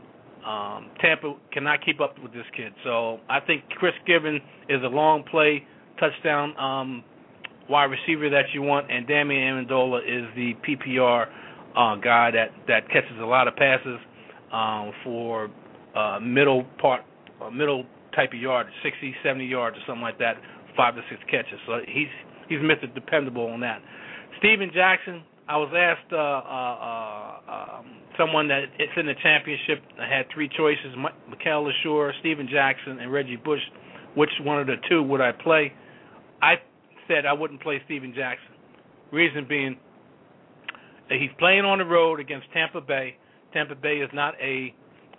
um, Tampa cannot keep up with this kid. So I think Chris Givens is a long play touchdown um, wide receiver that you want, and Damian Amendola is the P P R uh, guy that, that catches a lot of passes um, for uh, middle part, uh, middle type of yard, sixty, seventy yards or something like that. Five to six catches, so he's he's Mister Dependable on that. Steven Jackson, I was asked uh, uh, uh, um, someone that it's in the championship. I had three choices: Mikel LeSure, Steven Jackson, and Reggie Bush. Which one of the two would I play? I said I wouldn't play Steven Jackson. Reason being, that he's playing on the road against Tampa Bay. Tampa Bay is not a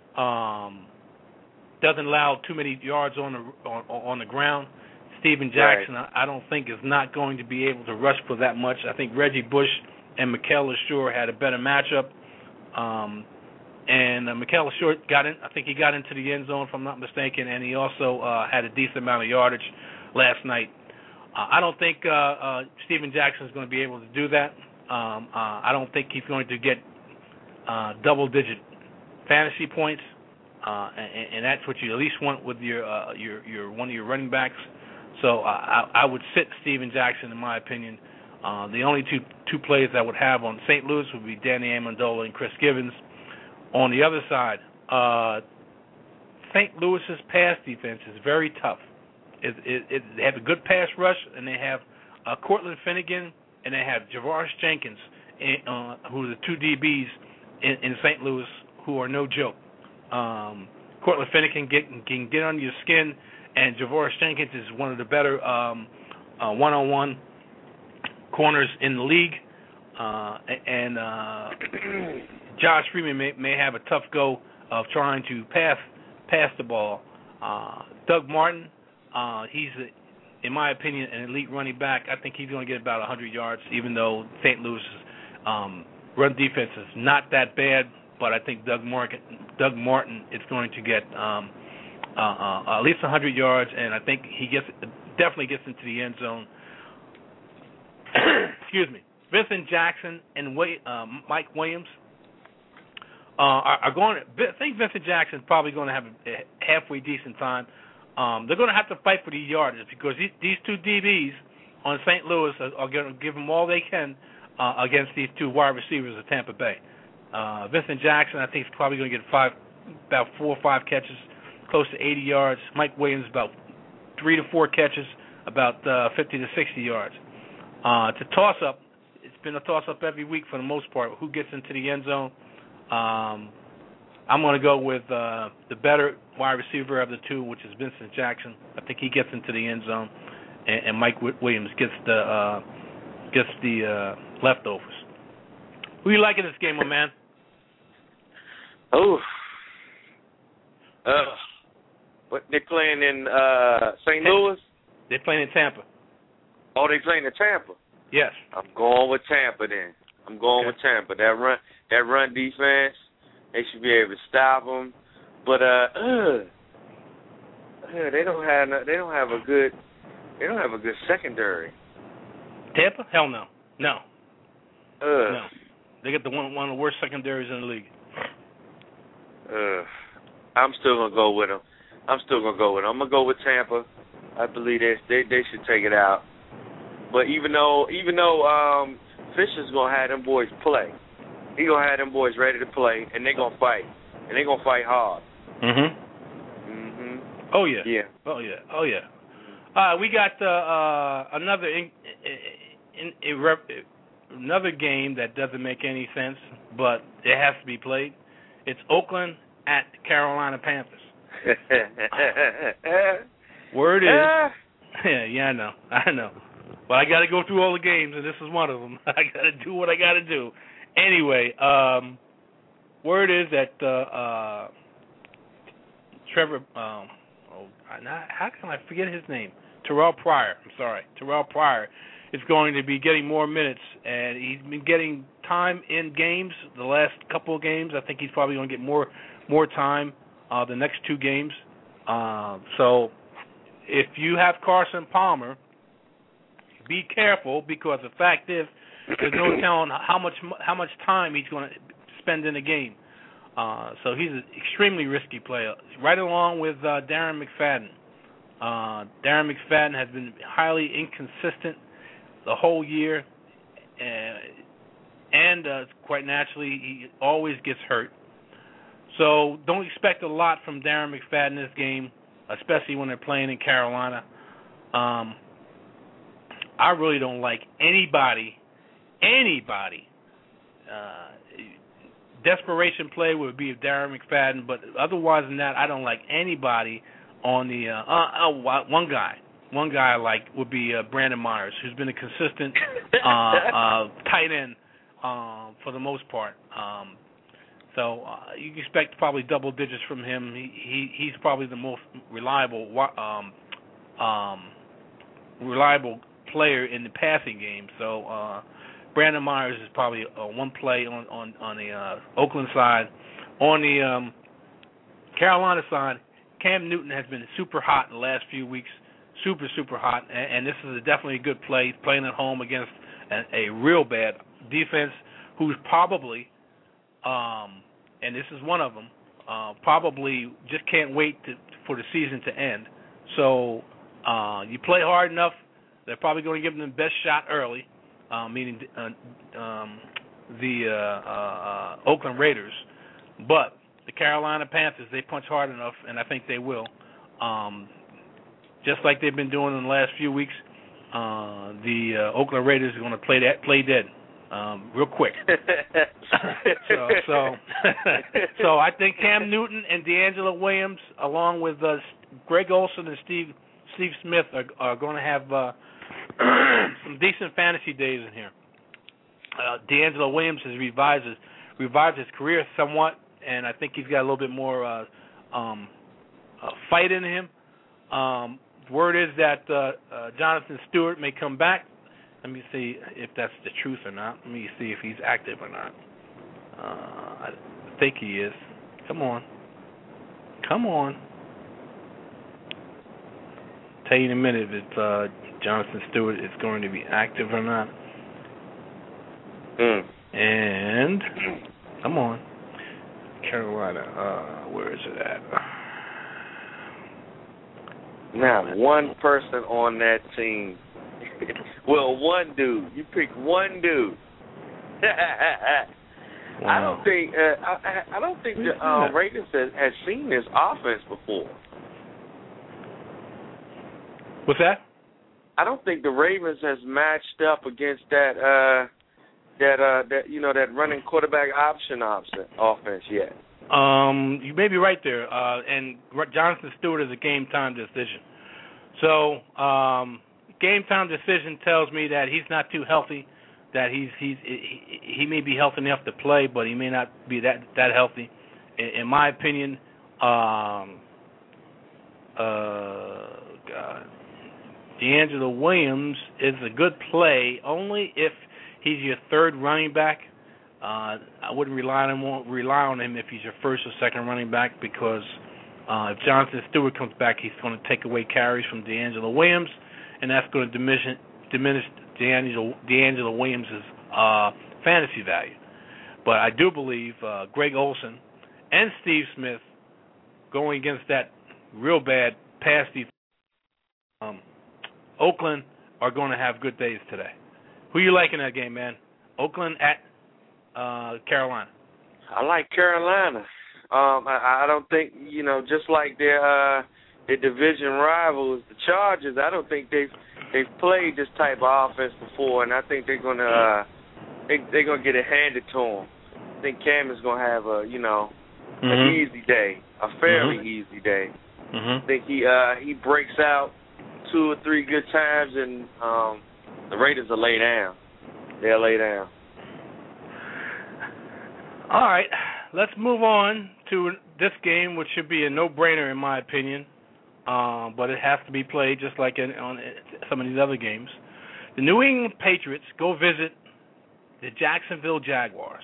um, doesn't allow too many yards on the on, on the ground. Steven Jackson, right. I don't think, is not going to be able to rush for that much. I think Reggie Bush and Mikel LeSure had a better matchup. Um, and uh, Mikel LeSure got in. I think he got into the end zone, if I'm not mistaken, and he also uh, had a decent amount of yardage last night. Uh, I don't think uh, uh, Steven Jackson is going to be able to do that. Um, uh, I don't think he's going to get uh, double-digit fantasy points, uh, and, and that's what you at least want with your uh, your your one of your running backs. So uh, I, I would sit Steven Jackson, in my opinion. Uh, the only two two players I would have on Saint Louis would be Danny Amendola and Chris Givens. On the other side, uh, Saint Louis's pass defense is very tough. It, it, it, they have a good pass rush, and they have uh, Cortland Finnegan, and they have Javaris Jenkins, in, uh, who are the two D Bs in, in Saint Louis, who are no joke. Um, Cortland Finnegan get, can get under your skin, and Javaris Jenkins is one of the better um, uh, one-on-one corners in the league. Uh, and uh, Josh Freeman may, may have a tough go of trying to pass pass the ball. Uh, Doug Martin, uh, he's, a, in my opinion, an elite running back. I think he's going to get about one hundred yards, even though Saint Louis' um, run defense is not that bad. But I think Doug Martin, Doug Martin is going to get um, uh, uh, at least one hundred yards, and I think he gets definitely gets into the end zone. Excuse me. Vincent Jackson and uh, Mike Williams uh, are, are going to, I think Vincent Jackson is probably going to have a halfway decent time. Um, they're going to have to fight for the yardage because these, these two D Bs on Saint Louis are, are going to give them all they can uh, against these two wide receivers of Tampa Bay. Uh, Vincent Jackson, I think, is probably going to get five, about four or five catches, close to eighty yards. Mike Williams, about three to four catches, about uh, fifty to sixty yards. Uh, it's a toss-up. It's been a toss-up every week for the most part. Who gets into the end zone? Um, I'm going to go with uh, the better wide receiver of the two, which is Vincent Jackson. I think he gets into the end zone, and, and Mike Williams gets the uh, gets the uh, leftovers. Who you like in this game, my man? Oh, uh, what they playing in uh, Saint Louis? They're playing in Tampa. Oh, they playing in Tampa. Yes. I'm going with Tampa then. I'm going okay. with Tampa. That run, that run defense, they should be able to stop them. But uh, uh, uh they don't have no, they don't have a good they don't have a good secondary. Tampa? Hell no, no, uh, no. They get the one one of the worst secondaries in the league. Uh, I'm still gonna go with them. I'm still gonna go with them. I'm gonna go with Tampa. I believe they they, they should take it out. But even though even though um, Fisher's gonna have them boys play, he gonna have them boys ready to play, and they gonna fight, and they gonna fight hard. Mhm. Mhm. Oh yeah. Yeah. Oh yeah. Oh yeah. Uh, we got uh, uh, another in, in, in, in, another game that doesn't make any sense, but it has to be played. It's Oakland at the Carolina Panthers. Word is, yeah, yeah, I know, I know. But I got to go through all the games, and this is one of them. I got to do what I got to do. Anyway, um, word is that uh, uh, Trevor, um, oh, how can I forget his name? Terrell Pryor. I'm sorry, Terrell Pryor is going to be getting more minutes, and he's been getting time in games. The last couple of games, I think he's probably going to get more more time uh, the next two games. Uh, so, if you have Carson Palmer, be careful, because the fact is, there's no telling how much how much time he's going to spend in a game. Uh, so he's an extremely risky player, right along with uh, Darren McFadden. Uh, Darren McFadden has been highly inconsistent the whole year, and, and uh, quite naturally, he always gets hurt. So don't expect a lot from Darren McFadden this game, especially when they're playing in Carolina. Um, I really don't like anybody, anybody. Uh, desperation play would be Darren McFadden, but otherwise than that, I don't like anybody on the uh, uh, uh, one guy. One guy I like would be uh, Brandon Myers, who's been a consistent uh, uh, tight end uh, for the most part. Um, so uh, you can expect probably double digits from him. He, he he's probably the most reliable um, um, reliable player in the passing game. So uh, Brandon Myers is probably uh, one play on on on the uh, Oakland side. On the um, Carolina side, Cam Newton has been super hot in the last few weeks. Super, super hot, and, and this is a definitely a good play. He's playing at home against a, a real bad defense, who's probably, um, and this is one of them, uh, probably just can't wait to, for the season to end. So uh, you play hard enough, they're probably going to give them the best shot early, uh, meaning uh, um, the uh, uh, Oakland Raiders. But the Carolina Panthers, they punch hard enough, and I think they will. Um, just like they've been doing in the last few weeks, uh, the uh, Oakland Raiders are going to play that play dead um, real quick. so, so, so I think Cam Newton and DeAngelo Williams, along with uh, Greg Olsen and Steve Steve Smith, are, are going to have uh, some decent fantasy days in here. Uh, DeAngelo Williams has revised his, revised his career somewhat, and I think he's got a little bit more uh, um, uh, fight in him. Um, word is that uh, uh, Jonathan Stewart may come back. Let me see if that's the truth or not. Let me see if he's active or not. Uh, I think he is. Come on. Come on. Tell you in a minute if uh, Jonathan Stewart is going to be active or not. Mm. And, come on. Carolina, uh, where is it at? Now, one person on that team. Well, one dude. You pick one dude. Wow. I don't think uh, I, I don't think the uh, Raiders has, has seen this offense before. What's that? I don't think the Ravens has matched up against that uh, that uh, that you know that running quarterback option option offense yet. Um, you may be right there. Uh, and Jonathan Stewart is a game time decision. So, um, game time decision tells me that he's not too healthy. That he's he's he, he may be healthy enough to play, but he may not be that that healthy. In, in my opinion, um, uh, God, DeAngelo Williams is a good play only if he's your third running back. Uh, I wouldn't rely on him, rely on him if he's your first or second running back because uh, if Jonathan Stewart comes back, he's going to take away carries from DeAngelo Williams, and that's going to diminish diminish DeAngelo, DeAngelo Williams' uh, fantasy value. But I do believe uh, Greg Olsen and Steve Smith going against that real bad pass defense, um, Oakland are going to have good days today. Who you like in that game, man? Oakland at uh, Carolina. I like Carolina. Um, I, I don't think, you know, just like their uh, their division rivals, the Chargers, I don't think they've they've played this type of offense before, and I think they're gonna uh, they they're gonna get it handed to them. I think Cam is gonna have a you know mm-hmm. an easy day, a fairly mm-hmm. easy day. Mm-hmm. I think he uh, he breaks out two or three good times, and um, the Raiders will lay down. They'll lay down. All right, let's move on to this game, which should be a no-brainer in my opinion, uh, but it has to be played just like in, on some of these other games. The New England Patriots go visit the Jacksonville Jaguars.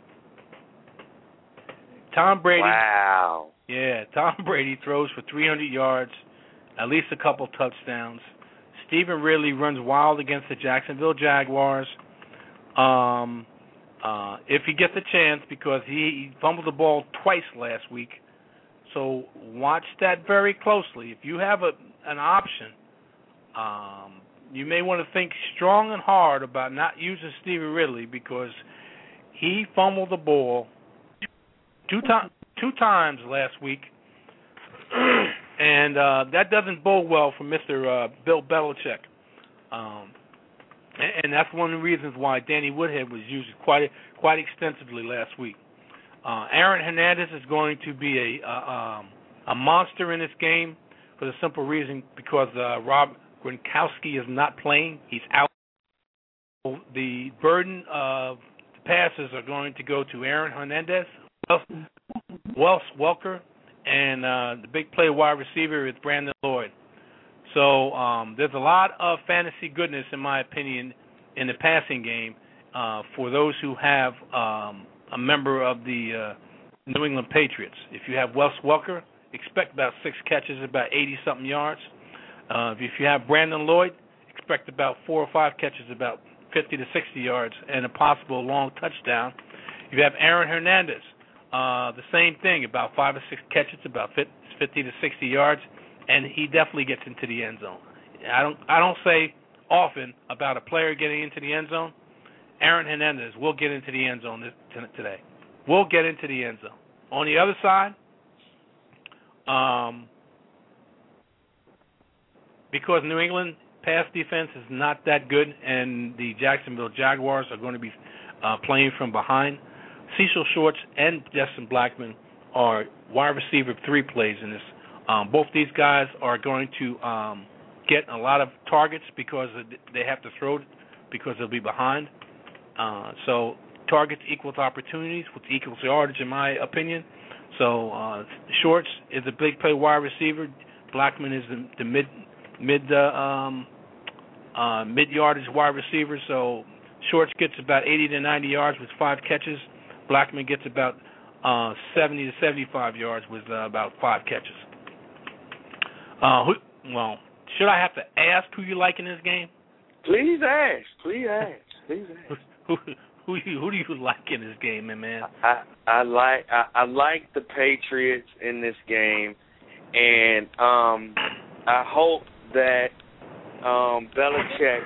Tom Brady. Wow. Yeah, Tom Brady throws for three hundred yards, at least a couple touchdowns. Stephen Ridley runs wild against the Jacksonville Jaguars. Um, uh, if he gets a chance, because he, he fumbled the ball twice last week. So watch that very closely. If you have a, an option, um, you may want to think strong and hard about not using Stephen Ridley because he fumbled the ball two, to- two times last week. And uh, that doesn't bode well for Mister Uh, Bill Belichick. Um, and, and that's one of the reasons why Danny Woodhead was used quite quite extensively last week. Uh, Aaron Hernandez is going to be a uh, um, a monster in this game for the simple reason because uh, Rob Gronkowski is not playing. He's out. The burden of the passes are going to go to Aaron Hernandez, Wes Welker, and uh, the big play wide receiver is Brandon Lloyd. So um, there's a lot of fantasy goodness, in my opinion, in the passing game uh, for those who have um, a member of the uh, New England Patriots. If you have Wes Welker, expect about six catches, about eighty-something yards. Uh, if you have Brandon Lloyd, expect about four or five catches, about fifty to sixty yards, and a possible long touchdown. If you have Aaron Hernandez, Uh, the same thing, about five or six catches, about fifty to sixty yards, and he definitely gets into the end zone. I don't, I don't say often about a player getting into the end zone. Aaron Hernandez will get into the end zone this, today. Will get into the end zone. On the other side, um, because New England pass defense is not that good, and the Jacksonville Jaguars are going to be uh, playing from behind, Cecil Shorts and Justin Blackmon are wide receiver three plays in this. Um, both these guys are going to um, get a lot of targets because they have to throw because they'll be behind. Uh, so targets equals opportunities, which equals yardage, in my opinion. So uh, Shorts is a big play wide receiver. Blackmon is the, the mid mid uh, um, uh, mid yardage wide receiver. So Shorts gets about eighty to ninety yards with five catches. Blackmon gets about uh, seventy to seventy-five yards with uh, about five catches. Uh, who, well, should I have to ask who you like in this game? Please ask. Please ask. Please ask. who, who, you, who do you like in this game, my man? I, I like I, I like the Patriots in this game, and um, I hope that um, Belichick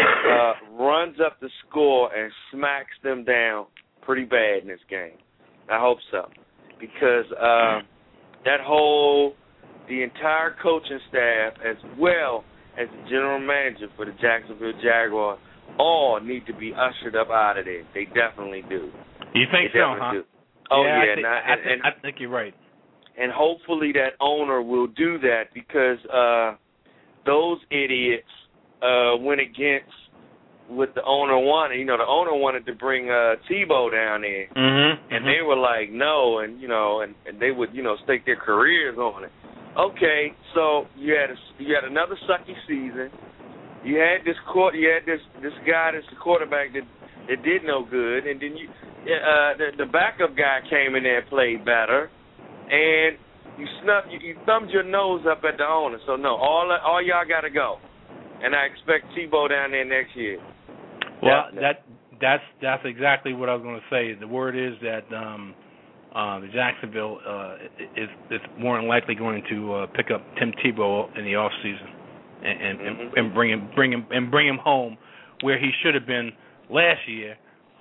uh, runs up the score and smacks them down pretty bad in this game. I hope so, because uh, that whole the entire coaching staff, as well as the general manager for the Jacksonville Jaguars, all need to be ushered up out of there. They definitely do. You think they so, huh? Do. Oh, yeah. yeah. I think, now, I, and, think, and, I think you're right. And hopefully that owner will do that, because uh, those idiots uh, went against what the owner wanted. You know, the owner wanted to bring uh, Tebow down there. Mm-hmm. And mm-hmm. they were like, no, and, you know, and, and they would, you know, stake their careers on it. Okay, so you had a, you had another sucky season. You had this court, you had this this guy that's the quarterback that, that did no good, and then you uh, the, the backup guy came in there and played better, and you snubbed, you, you thumbed your nose up at the owner. So no, all all y'all got to go, and I expect Tebow down there next year. Well, Definitely. that that's that's exactly what I was going to say. The word is that um, uh, the Jacksonville uh, is is more than likely going to uh, pick up Tim Tebow in the off season and and, mm-hmm. and bring him bring him and bring him home where he should have been last year,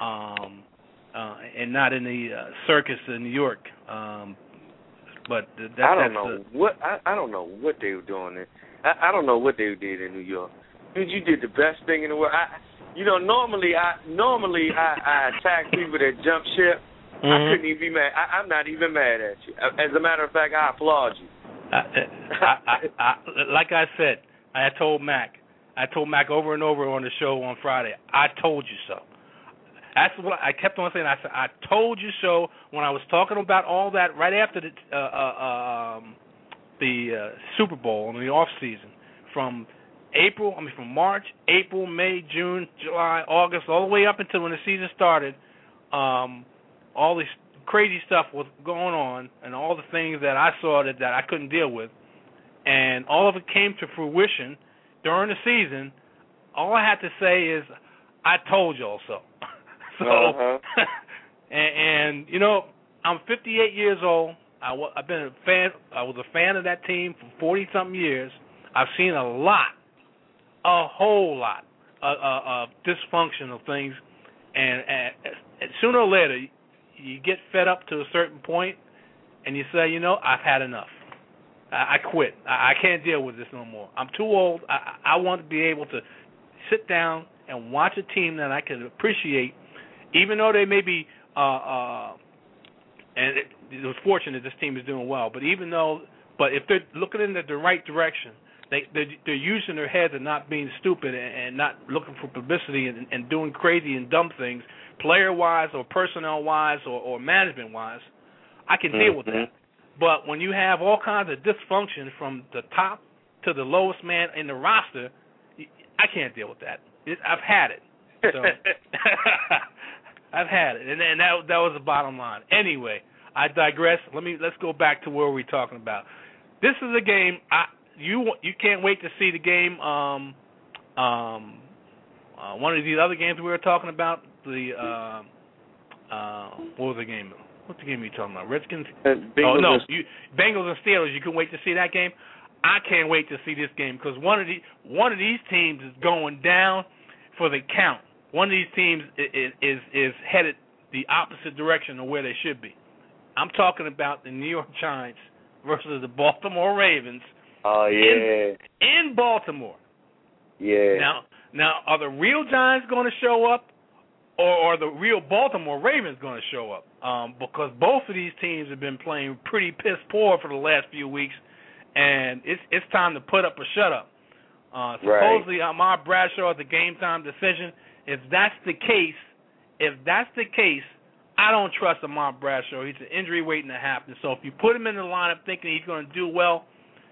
um, uh, and not in the uh, circus in New York. Um, but that, I don't that's know the, what I, I don't know what they were doing there. I, I don't know what they did in New York. Dude, you did the best thing in the world. I, you know, normally I normally I, I attack people that jump ship. Mm-hmm. I couldn't even be mad. I, I'm not even mad at you. As a matter of fact, I applaud you. I, I, I, I, like I said, I told Mac. I told Mac over and over on the show on Friday, I told you so. That's what I kept on saying. I said, I told you so when I was talking about all that right after the uh, uh, um, the uh, Super Bowl in the off season, from April, I mean from March, April, May, June, July, August, all the way up until when the season started. Um, all this crazy stuff was going on, and all the things that I saw that, that I couldn't deal with, and all of it came to fruition during the season. All I had to say is, I told y'all so. so, uh-huh. and, and you know, I'm fifty-eight years old. I w- I've been a fan. I was a fan of that team for forty something years. I've seen a lot, a whole lot of, uh, of dysfunctional things, and, and, and sooner or later, you get fed up to a certain point, and you say, you know, I've had enough. I, I quit. I, I can't deal with this no more. I'm too old. I, I want to be able to sit down and watch a team that I can appreciate, even though they may be, uh, uh, and it, it was fortunate this team is doing well, but even though, but if they're looking in the, the right direction, they, they're, they're using their heads and not being stupid and, and not looking for publicity and, and doing crazy and dumb things, player-wise or personnel-wise or, or management-wise, I can deal mm-hmm. with that. But when you have all kinds of dysfunction from the top to the lowest man in the roster, I can't deal with that. It, I've had it. So I've had it, and, and that that was the bottom line. Anyway, I digress. Let me let's go back to where we're talking about. This is a game. I you you can't wait to see the game. Um, um, uh, one of these other games we were talking about. The uh, uh, what was the game? What's the game you talking about? Redskins? Uh, oh no, you, Bengals and Steelers. You can wait to see that game. I can't wait to see this game because one of the one of these teams is going down for the count. One of these teams is is, is headed the opposite direction of where they should be. I'm talking about the New York Giants versus the Baltimore Ravens, Oh yeah. In, in Baltimore. Yeah. Now, now, are the real Giants going to show up, or are the real Baltimore Ravens going to show up? Um, because both of these teams have been playing pretty piss poor for the last few weeks, and it's it's time to put up or shut up. Uh, supposedly, right. Ahmad Bradshaw is the game time decision. If that's the case, if that's the case, I don't trust Ahmad Bradshaw. He's an injury waiting to happen. So if you put him in the lineup thinking he's going to do well,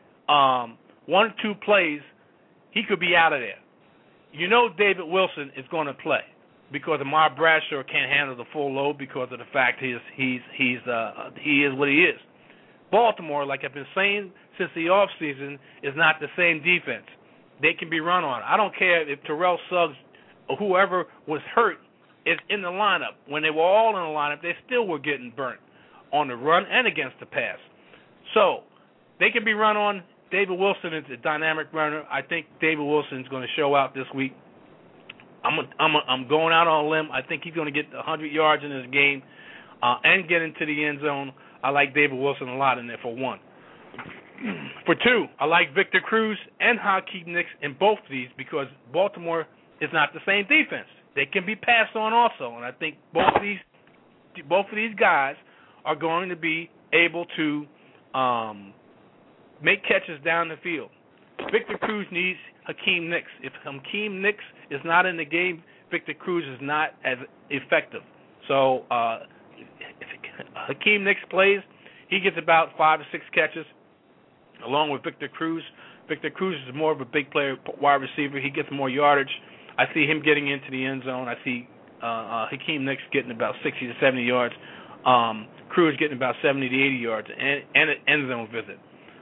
um, one or two plays, he could be out of there. You know David Wilson is going to play because Ahmad Bradshaw can't handle the full load because of the fact he's he's he's uh, he is what he is. Baltimore, like I've been saying since the offseason, is not the same defense. They can be run on. I don't care if Terrell Suggs or whoever was hurt is in the lineup. When they were all in the lineup, they still were getting burnt on the run and against the pass. So they can be run on. David Wilson is a dynamic runner. I think David Wilson is going to show out this week. I'm a, I'm a, I'm going out on a limb. I think he's going to get one hundred yards in this game uh, and get into the end zone. I like David Wilson a lot in there for one. For two, I like Victor Cruz and Hakeem Nicks in both of these because Baltimore is not the same defense. They can be passed on also, and I think both of these both of these guys are going to be able to um, make catches down the field. Victor Cruz needs Hakeem Nicks. If Hakeem Nicks is not in the game, Victor Cruz is not as effective. So uh, if Hakeem Nicks plays, he gets about five or six catches, along with Victor Cruz. Victor Cruz is more of a big player, wide receiver. He gets more yardage. I see him getting into the end zone. I see uh, uh, Hakeem Nicks getting about sixty to seventy yards. Um, Cruz getting about seventy to eighty yards and, and an end zone visit.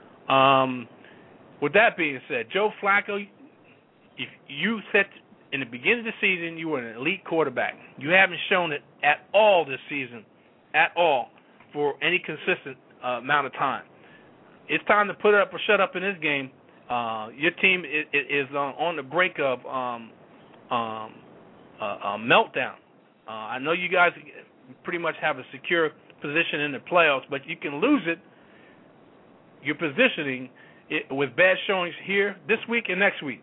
Um, with that being said, Joe Flacco, if you said in the beginning of the season you were an elite quarterback, you haven't shown it at all this season, at all, for any consistent uh, amount of time. It's time to put it up or shut up in this game. Uh, your team is, is on, on the brink of um, um, uh, a meltdown. Uh, I know you guys pretty much have a secure position in the playoffs, but you can lose it. Your positioning it, with bad showings here this week and next week.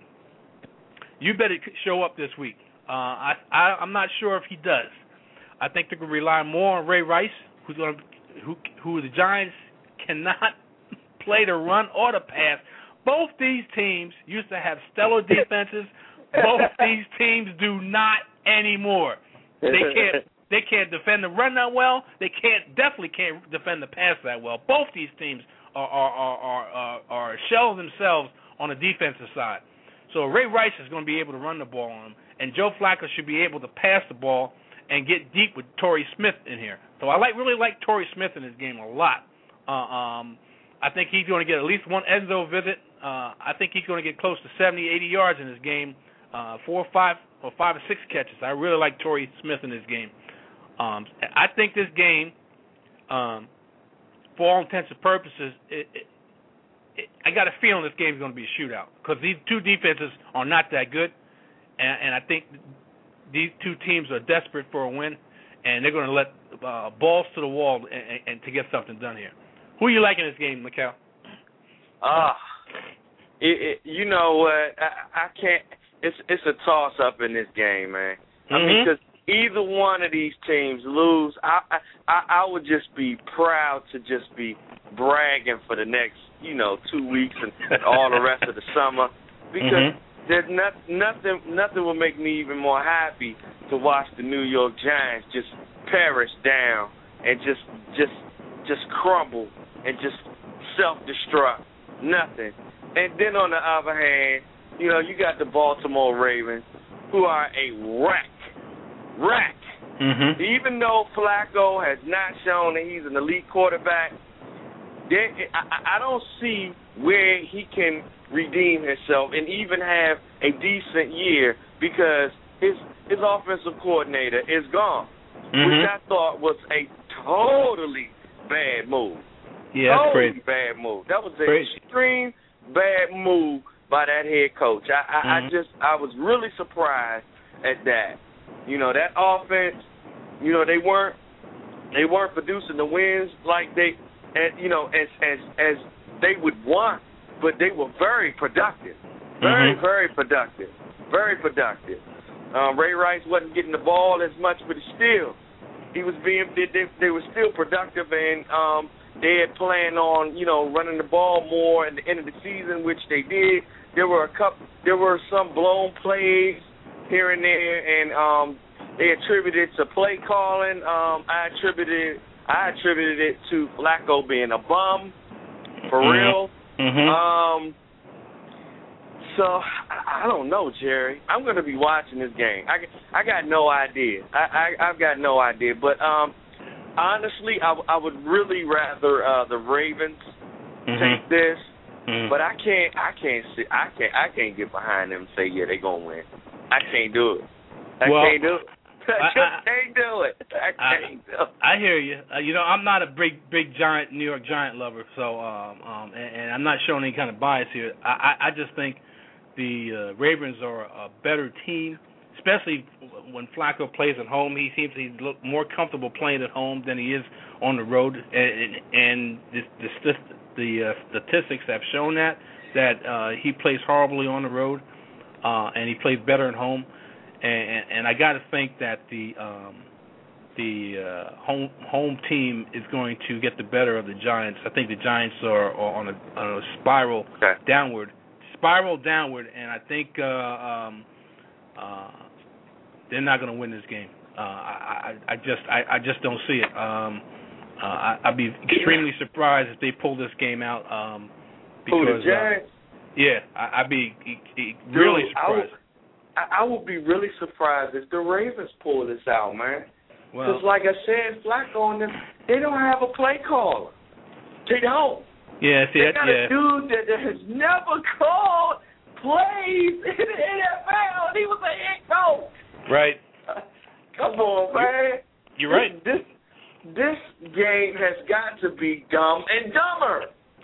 You better show up this week. Uh, I, I, I'm not sure if he does. I think they could rely more on Ray Rice, who's going to, who, who the Giants cannot play the run or the pass. Both these teams used to have stellar defenses. Both these teams do not anymore. They can't. They can't defend the run that well. They can't. Definitely can't defend the pass that well. Both these teams are are are are, are, are a shell of themselves on the defensive side. So Ray Rice is going to be able to run the ball on him, and Joe Flacco should be able to pass the ball and get deep with Torrey Smith in here. So I like really like Torrey Smith in this game a lot. Uh, um, I think he's going to get at least one end zone visit. Uh, I think he's going to get close to seventy, eighty yards in this game, uh, four or five or five or six catches. I really like Torrey Smith in this game. Um, I think this game, um, for all intents and purposes, it, it, it, I got a feeling this game is going to be a shootout because these two defenses are not that good, and, and I think these two teams are desperate for a win, and they're going to let uh, balls to the wall and, and, and to get something done here. Who are you liking in this game, Mikal? Ah, uh, it, it, you know what? I, I can't. It's it's a toss up in this game, man. I mm-hmm. mean, because either one of these teams lose, I, I I would just be proud to just be bragging for the next, you know, two weeks and all the rest of the summer, because mm-hmm. there's not, nothing nothing will make me even more happy to watch the New York Giants just perish down and just just just crumble and just self-destruct. Nothing. And then on the other hand, you know, you got the Baltimore Ravens, who are a wreck. Wreck. Mm-hmm. Even though Flacco has not shown that he's an elite quarterback, there, I, I don't see where he can redeem himself and even have a decent year because his his offensive coordinator is gone, mm-hmm. which I thought was a totally bad move. Yeah, that's totally crazy. bad move. That was an extreme bad move by that head coach. I, I, mm-hmm. I just I was really surprised at that. You know, that offense, you know, they weren't they weren't producing the wins like they, and, you know, as as as they would want but they were very productive. Very, mm-hmm. very productive. Very productive. Um, Ray Rice wasn't getting the ball as much, but still, he was being. They, they, they were still productive, and um, they had planned on, you know, running the ball more at the end of the season, which they did. There were a couple. There were some blown plays here and there, and um, they attributed it to play calling. Um, I attributed. I attributed it to Flacco being a bum, for mm-hmm. real. Mm-hmm. Um. So, I, I don't know, Jerry. I'm going to be watching this game. I, I got no idea. I, I, I've got no idea. But, um, honestly, I, I would really rather uh, the Ravens mm-hmm. take this. Mm-hmm. But I can't I can't see, I can't I can't get behind them and say, yeah, they're going to win. I can't do it. I well, can't do it. I, just I, can't do it. I can't I, do it. I hear you. Uh, you know, I'm not a big, big giant New York Giant lover, so um, um, and, and I'm not showing any kind of bias here. I, I, I just think the uh, Ravens are a better team, especially when Flacco plays at home. He seems to look more comfortable playing at home than he is on the road, and, and, and the, the, the uh, statistics have shown that that uh, he plays horribly on the road, uh, and he plays better at home. And, and I got to think that the um, the uh, home home team is going to get the better of the Giants. I think the Giants are, are on, a, on a spiral okay. downward. Spiral downward, and I think uh, um, uh, they're not going to win this game. Uh, I, I, I just, I, I just don't see it. Um, uh, I, I'd be extremely surprised if they pull this game out. Um, because, Who, the Giants? Uh, yeah, I, I'd be really Dude, surprised. I would, I would be really surprised if the Ravens pull this out, man. Because, well, like I said, Flacco and them, they don't have a play caller. They don't. Yeah, see, they that, got yeah. a dude that, that has never called plays in the N F L, and he was a head coach. Right. Come on, man. You're right. This, this game has got to be dumb and dumber.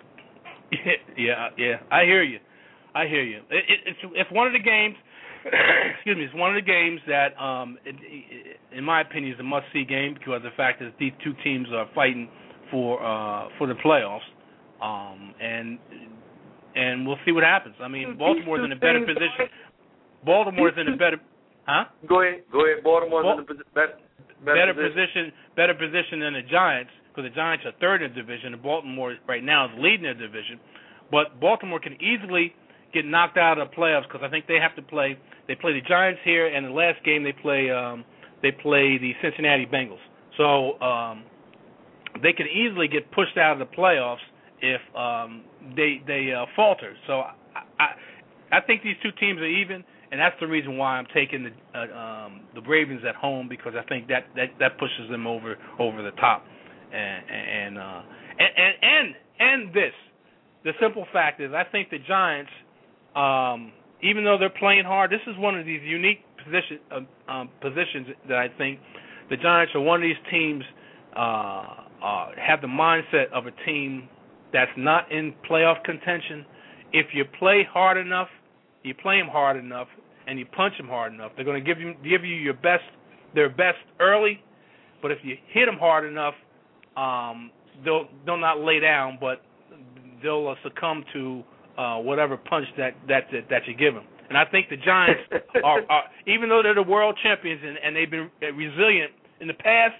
Yeah, yeah. I hear you. I hear you. It, it, it's it's one of the games. excuse me. It's one of the games that, um, it, it, in my opinion, is a must-see game because of the fact that these two teams are fighting for uh, for the playoffs. Um, and and we'll see what happens. I mean, Baltimore's in a better position. Baltimore's in a better, huh? Go ahead, go ahead. Baltimore's Bal- in a better, better, better position. position, better position than the Giants because the Giants are third in the division, and Baltimore right now is leading their division. But Baltimore can easily get knocked out of the playoffs because I think they have to play. They play the Giants here, and the last game they play um, they play the Cincinnati Bengals. So um, they can easily get pushed out of the playoffs if um, they they uh, falter. So I, I I think these two teams are even, and that's the reason why I'm taking the uh, um, the Ravens at home because I think that, that, that pushes them over over the top. And and, uh, and and and and this, the simple fact is I think the Giants, um, even though they're playing hard, this is one of these unique position uh, um, positions that I think the Giants are one of these teams uh, uh, have the mindset of a team that's not in playoff contention. If you play hard enough, you play them hard enough, and you punch them hard enough, they're going to give you give you your best, their best early. But if you hit them hard enough, um, they'll they'll not lay down, but they'll uh, succumb to uh, whatever punch that, that that that you give them. And I think the Giants are, are even though they're the world champions and, and they've been resilient in the past,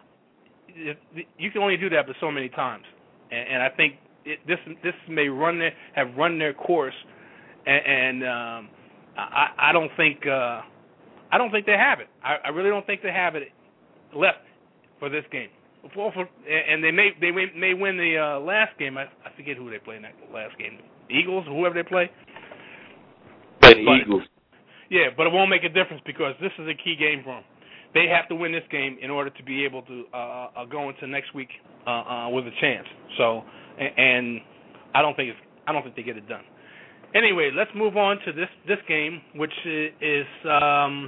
you can only do that but so many times. And, and I think it, this this may run their, have run their course, and, and um, I, I don't think uh, I don't think they have it. I, I really don't think they have it left for this game. For, for, and they may they may, may win the uh, last game. I, I forget who they play in that last game. The Eagles, whoever they play. The but, Eagles. Yeah, but it won't make a difference because this is a key game for them. They have to win this game in order to be able to uh, uh, go into next week uh, uh, with a chance. So, and, and I don't think it's, I don't think they get it done. Anyway, let's move on to this this game, which is um,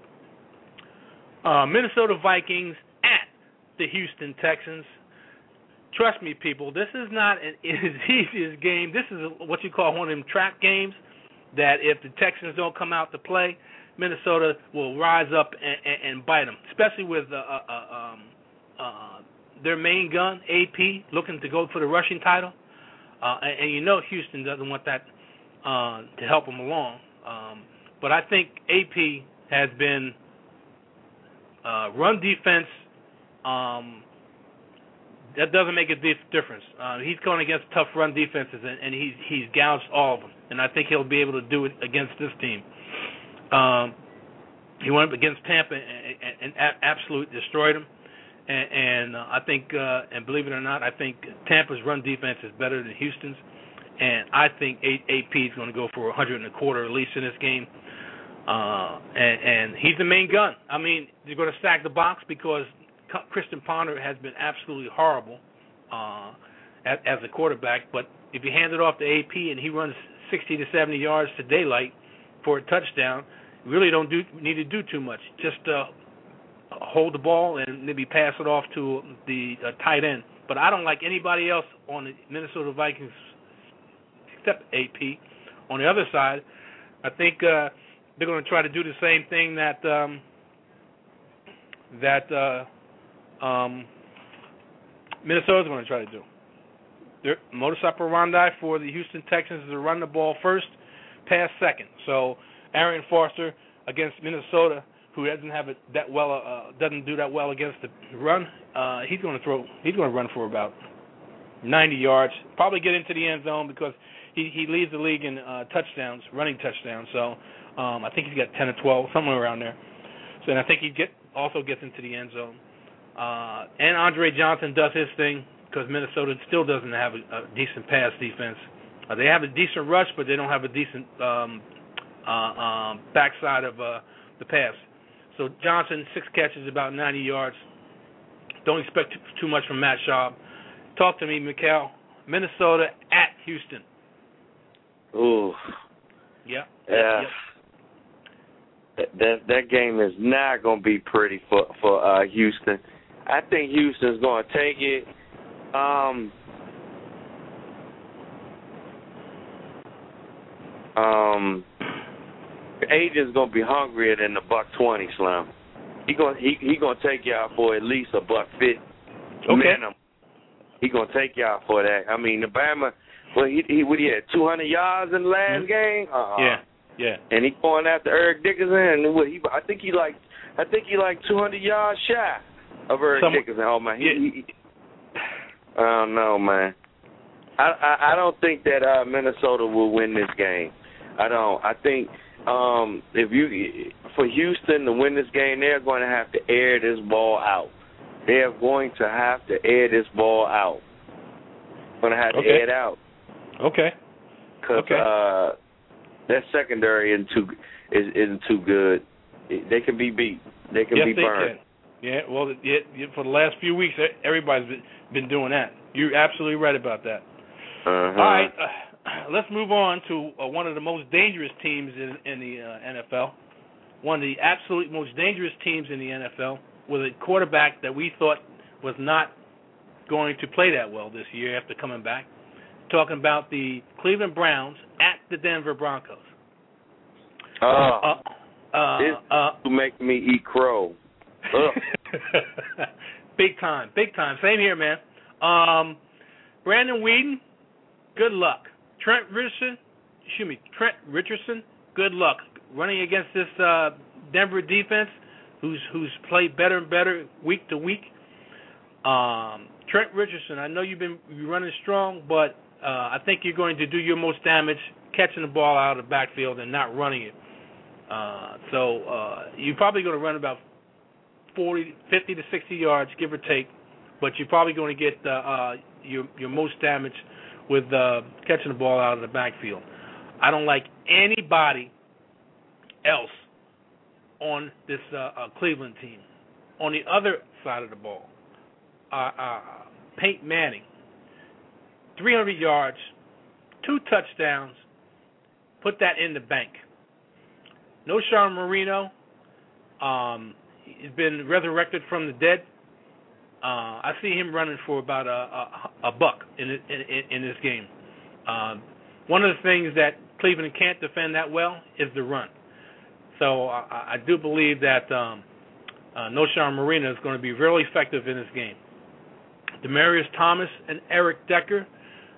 uh, Minnesota Vikings at the Houston Texans. Trust me, people, this is not an, as easy as game. This is what you call one of them trap games that if the Texans don't come out to play, Minnesota will rise up and, and, and bite them, especially with uh, uh, um, uh, their main gun, A P, looking to go for the rushing title. uh, and, and you know Houston doesn't want that uh, to help them along. Um, but I think A P has been uh, run defense. Um, that doesn't make a dif- difference. Uh, he's going against tough run defenses, and, and he's he's gouged all of them. And I think he'll be able to do it against this team. Um, he went up against Tampa and, and, and absolutely destroyed them. And, and uh, I think, uh, and believe it or not, I think Tampa's run defense is better than Houston's. And I think A P is going to go for one hundred and a quarter at least in this game. Uh, and, and he's the main gun. I mean, they're going to stack the box because Christian Ponder has been absolutely horrible uh, as, as a quarterback. But if you hand it off to A P and he runs sixty to seventy yards to daylight for a touchdown, you really don't do, need to do too much. Just uh, hold the ball and maybe pass it off to the uh, tight end. But I don't like anybody else on the Minnesota Vikings except A P. On the other side, I think uh, they're going to try to do the same thing that um, that uh, um, Minnesota's going to try to do. Their modus operandi for the Houston Texans is to run the ball first, pass second. So Arian Foster against Minnesota, who doesn't have it that well, uh, doesn't do that well against the run, uh, he's going to throw. He's going to run for about ninety yards, probably get into the end zone because he, he leads the league in uh, touchdowns, running touchdowns. So um, I think he's got ten or twelve, somewhere around there. So and I think he get also gets into the end zone. Uh, and Andre Johnson does his thing because Minnesota still doesn't have a, a decent pass defense. Uh, they have a decent rush, but they don't have a decent um, uh, um, backside of uh, the pass. So Johnson, six catches, about ninety yards. Don't expect too, too much from Matt Schaub. Talk to me, Mikhail. Minnesota at Houston. Ooh. Yeah. Yeah. Yep. That, that that game is not going to be pretty for for uh, Houston. I think Houston's going to take it. Um. Um. Agent's gonna be hungrier than the buck twenty slam. He gonna he he gonna take y'all for at least a buck fifty okay. minimum. He gonna take y'all for that. I mean, Alabama. Well, he he what he had two hundred yards in the last mm-hmm. game. Uh-uh. Yeah, yeah. And he going after Eric Dickerson. And what he I think he like I think he like two hundred yards shy of Eric Some, Dickerson. Oh man, he, yeah. he, he, I don't know, man. I I, I don't think that uh, Minnesota will win this game. I don't. I think. Um, if you for Houston to win this game, they're going to have to air this ball out. They're going to have to air this ball out. Going to have to okay. air it out. Okay. Because okay. uh, that secondary isn't too is, isn't too good. They can be beat. They can yes, be they burned. Can. Yeah. Well, yeah, for the last few weeks, everybody's been, been doing that. You're absolutely right about that. Uh-huh. All right. Uh, Let's move on to uh, one of the most dangerous teams in, in the uh, N F L. One of the absolute most dangerous teams in the N F L with a quarterback that we thought was not going to play that well this year after coming back. Talking about the Cleveland Browns at the Denver Broncos. Oh, uh, uh, this uh, will make me eat crow. Big time, big time. Same here, man. Um, Brandon Weeden, good luck. Trent Richardson, excuse me, Trent Richardson, good luck running against this uh, Denver defense, who's who's played better and better week to week. Um, Trent Richardson, I know you've been running strong, but uh, I think you're going to do your most damage catching the ball out of the backfield and not running it. Uh, so uh, you're probably going to run about forty, fifty to sixty yards, give or take, but you're probably going to get uh, uh, your your most damage with uh, catching the ball out of the backfield. I don't like anybody else on this uh, uh, Cleveland team. On the other side of the ball, uh, uh, Peyton Manning, three hundred yards, two touchdowns, put that in the bank. No Sean Marino. Um, he's been resurrected from the dead. Uh, I see him running for about a, a, a buck in, in, in this game. Um, one of the things that Cleveland can't defend that well is the run. So I, I do believe that um, uh, Noshawn Marino is going to be really effective in this game. Demaryius Thomas and Eric Decker,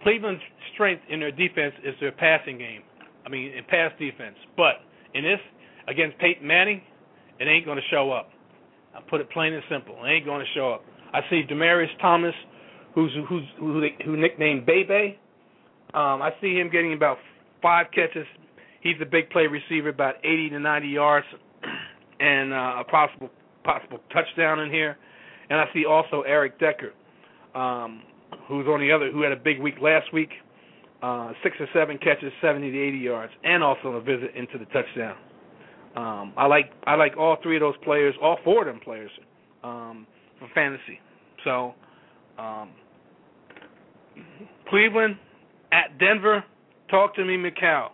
Cleveland's strength in their defense is their passing game. I mean, in pass defense. But in this, against Peyton Manning, it ain't going to show up. I put it plain and simple. It ain't going to show up. I see Demaryius Thomas, who's who's who, they, who nicknamed Bebe. Um, I see him getting about five catches. He's a big play receiver, about eighty to ninety yards, and uh, a possible possible touchdown in here. And I see also Eric Decker, um, who's on the other, who had a big week last week, uh, six or seven catches, seventy to eighty yards, and also a visit into the touchdown. Um, I like I like all three of those players, all four of them players, um, for fantasy. So, um, Cleveland at Denver. Talk to me, Mikal.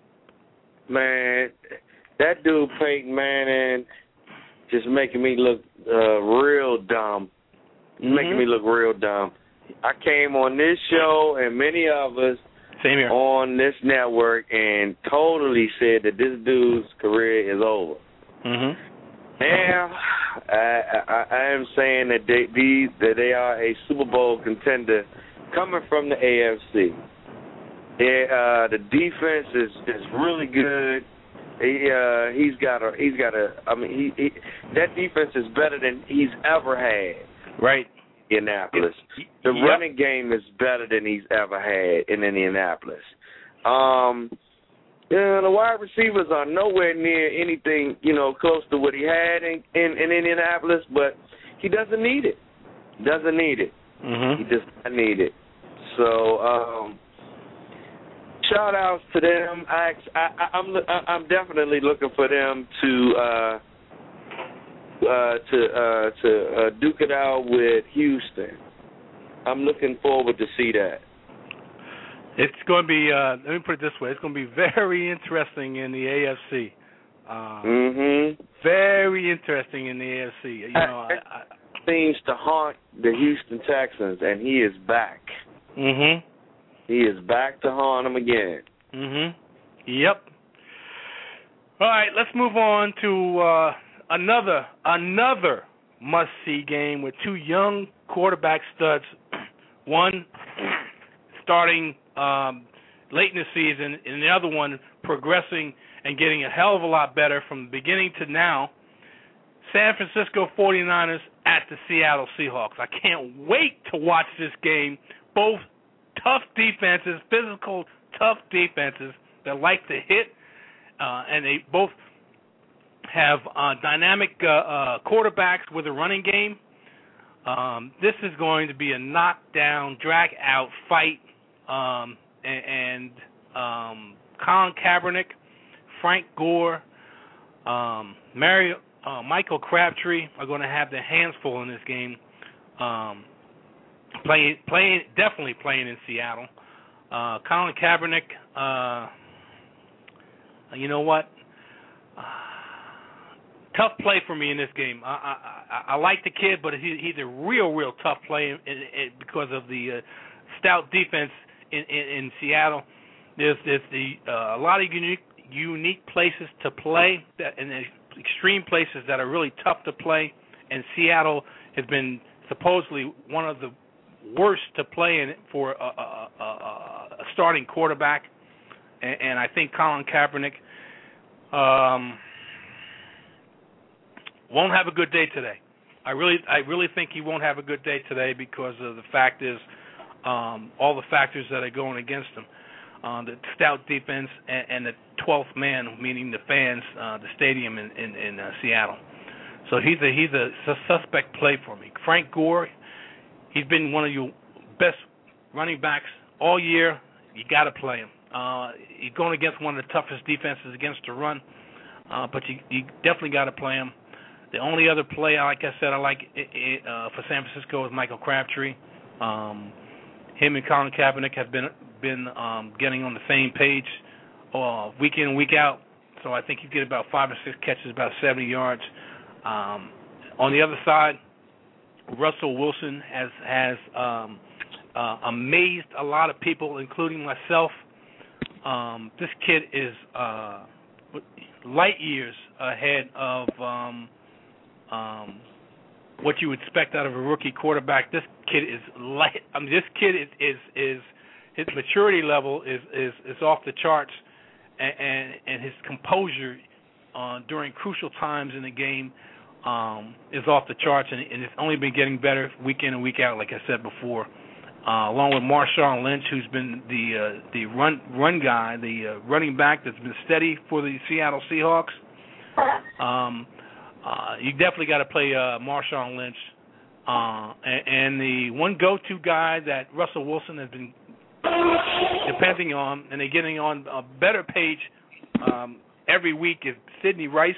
Man, that dude Peyton Manning just making me look uh, real dumb. Mm-hmm. Making me look real dumb. I came on this show and many of us Same here. on this network and totally said that this dude's career is over. Mm-hmm. Now, I, I, I am saying that they these that they are a Super Bowl contender coming from the A F C. They, uh, the defense is, is really good. He uh, he's got a he's got a I mean he, he that defense is better than he's ever had. Right. Indianapolis. The yep. running game is better than he's ever had in Indianapolis. Um, yeah, the wide receivers are nowhere near anything, you know, close to what he had in, in, in Indianapolis, but he doesn't need it. Doesn't need it. Mm-hmm. He does not need it. So, um, shout outs to them. I, I, I'm I'm definitely looking for them to. Uh, Uh, to uh, to uh, duke it out with Houston. I'm looking forward to see that. It's going to be, uh, let me put it this way, it's going to be very interesting in the A F C. Uh, mm-hmm. Very interesting in the A F C. You know, I, I, seems to haunt the Houston Texans, and he is back. Mm-hmm. He is back to haunt them again. Mm-hmm. Yep. All right, let's move on to uh, another another must-see game with two young quarterback studs. One starting um, late in the season, and the other one progressing and getting a hell of a lot better from the beginning to now. San Francisco forty-niners at the Seattle Seahawks. I can't wait to watch this game. Both tough defenses, physical, tough defenses that like to hit, uh, and they both have uh, dynamic uh, uh, quarterbacks with a running game. Um, this is going to be a knockdown, drag-out fight, um, and, and um, Colin Kaepernick, Frank Gore, um, Mario, uh, Michael Crabtree are going to have their hands full in this game. Um, playing, playing, definitely playing in Seattle. Uh, Colin Kaepernick, uh, you know what? Uh, tough play for me in this game. I, I, I, I like the kid, but he, he's a real, real tough play in, in, in, because of the uh, stout defense in, in, in Seattle. There's, there's the, uh, a lot of unique, unique places to play, that, and extreme places that are really tough to play. And Seattle has been supposedly one of the worst to play in for a, a, a, a starting quarterback. And, and I think Colin Kaepernick um, won't have a good day today. I really, I really think he won't have a good day today because of the fact is um, all the factors that are going against him. Uh, the stout defense and, and the twelfth man, meaning the fans, uh, the stadium in, in, in uh, Seattle. So he's a he's a suspect play for me. Frank Gore, he's been one of your best running backs all year. You got to play him. Uh, he's going against one of the toughest defenses against the run, uh, but you, you definitely got to play him. The only other play, like I said, I like it, it, uh, for San Francisco is Michael Crabtree. Um, him and Colin Kaepernick have been been um, getting on the same page uh, week in and week out. So I think you get about five or six catches, about seventy yards. Um, on the other side, Russell Wilson has has um, uh, amazed a lot of people, including myself. Um, this kid is uh, light years ahead of um, um, what you would expect out of a rookie quarterback. This kid is light. I mean, this kid is is, is his maturity level is, is, is off the charts, and, and, and his composure uh, during crucial times in the game um, is off the charts, and, and it's only been getting better week in and week out, like I said before. Uh, along with Marshawn Lynch, who's been the uh, the run run guy, the uh, running back that's been steady for the Seattle Seahawks. Um, uh, you definitely got to play uh, Marshawn Lynch. Uh, and, and the one go-to guy that Russell Wilson has been depending on, and they're getting on a better page um, every week, is Sidney Rice.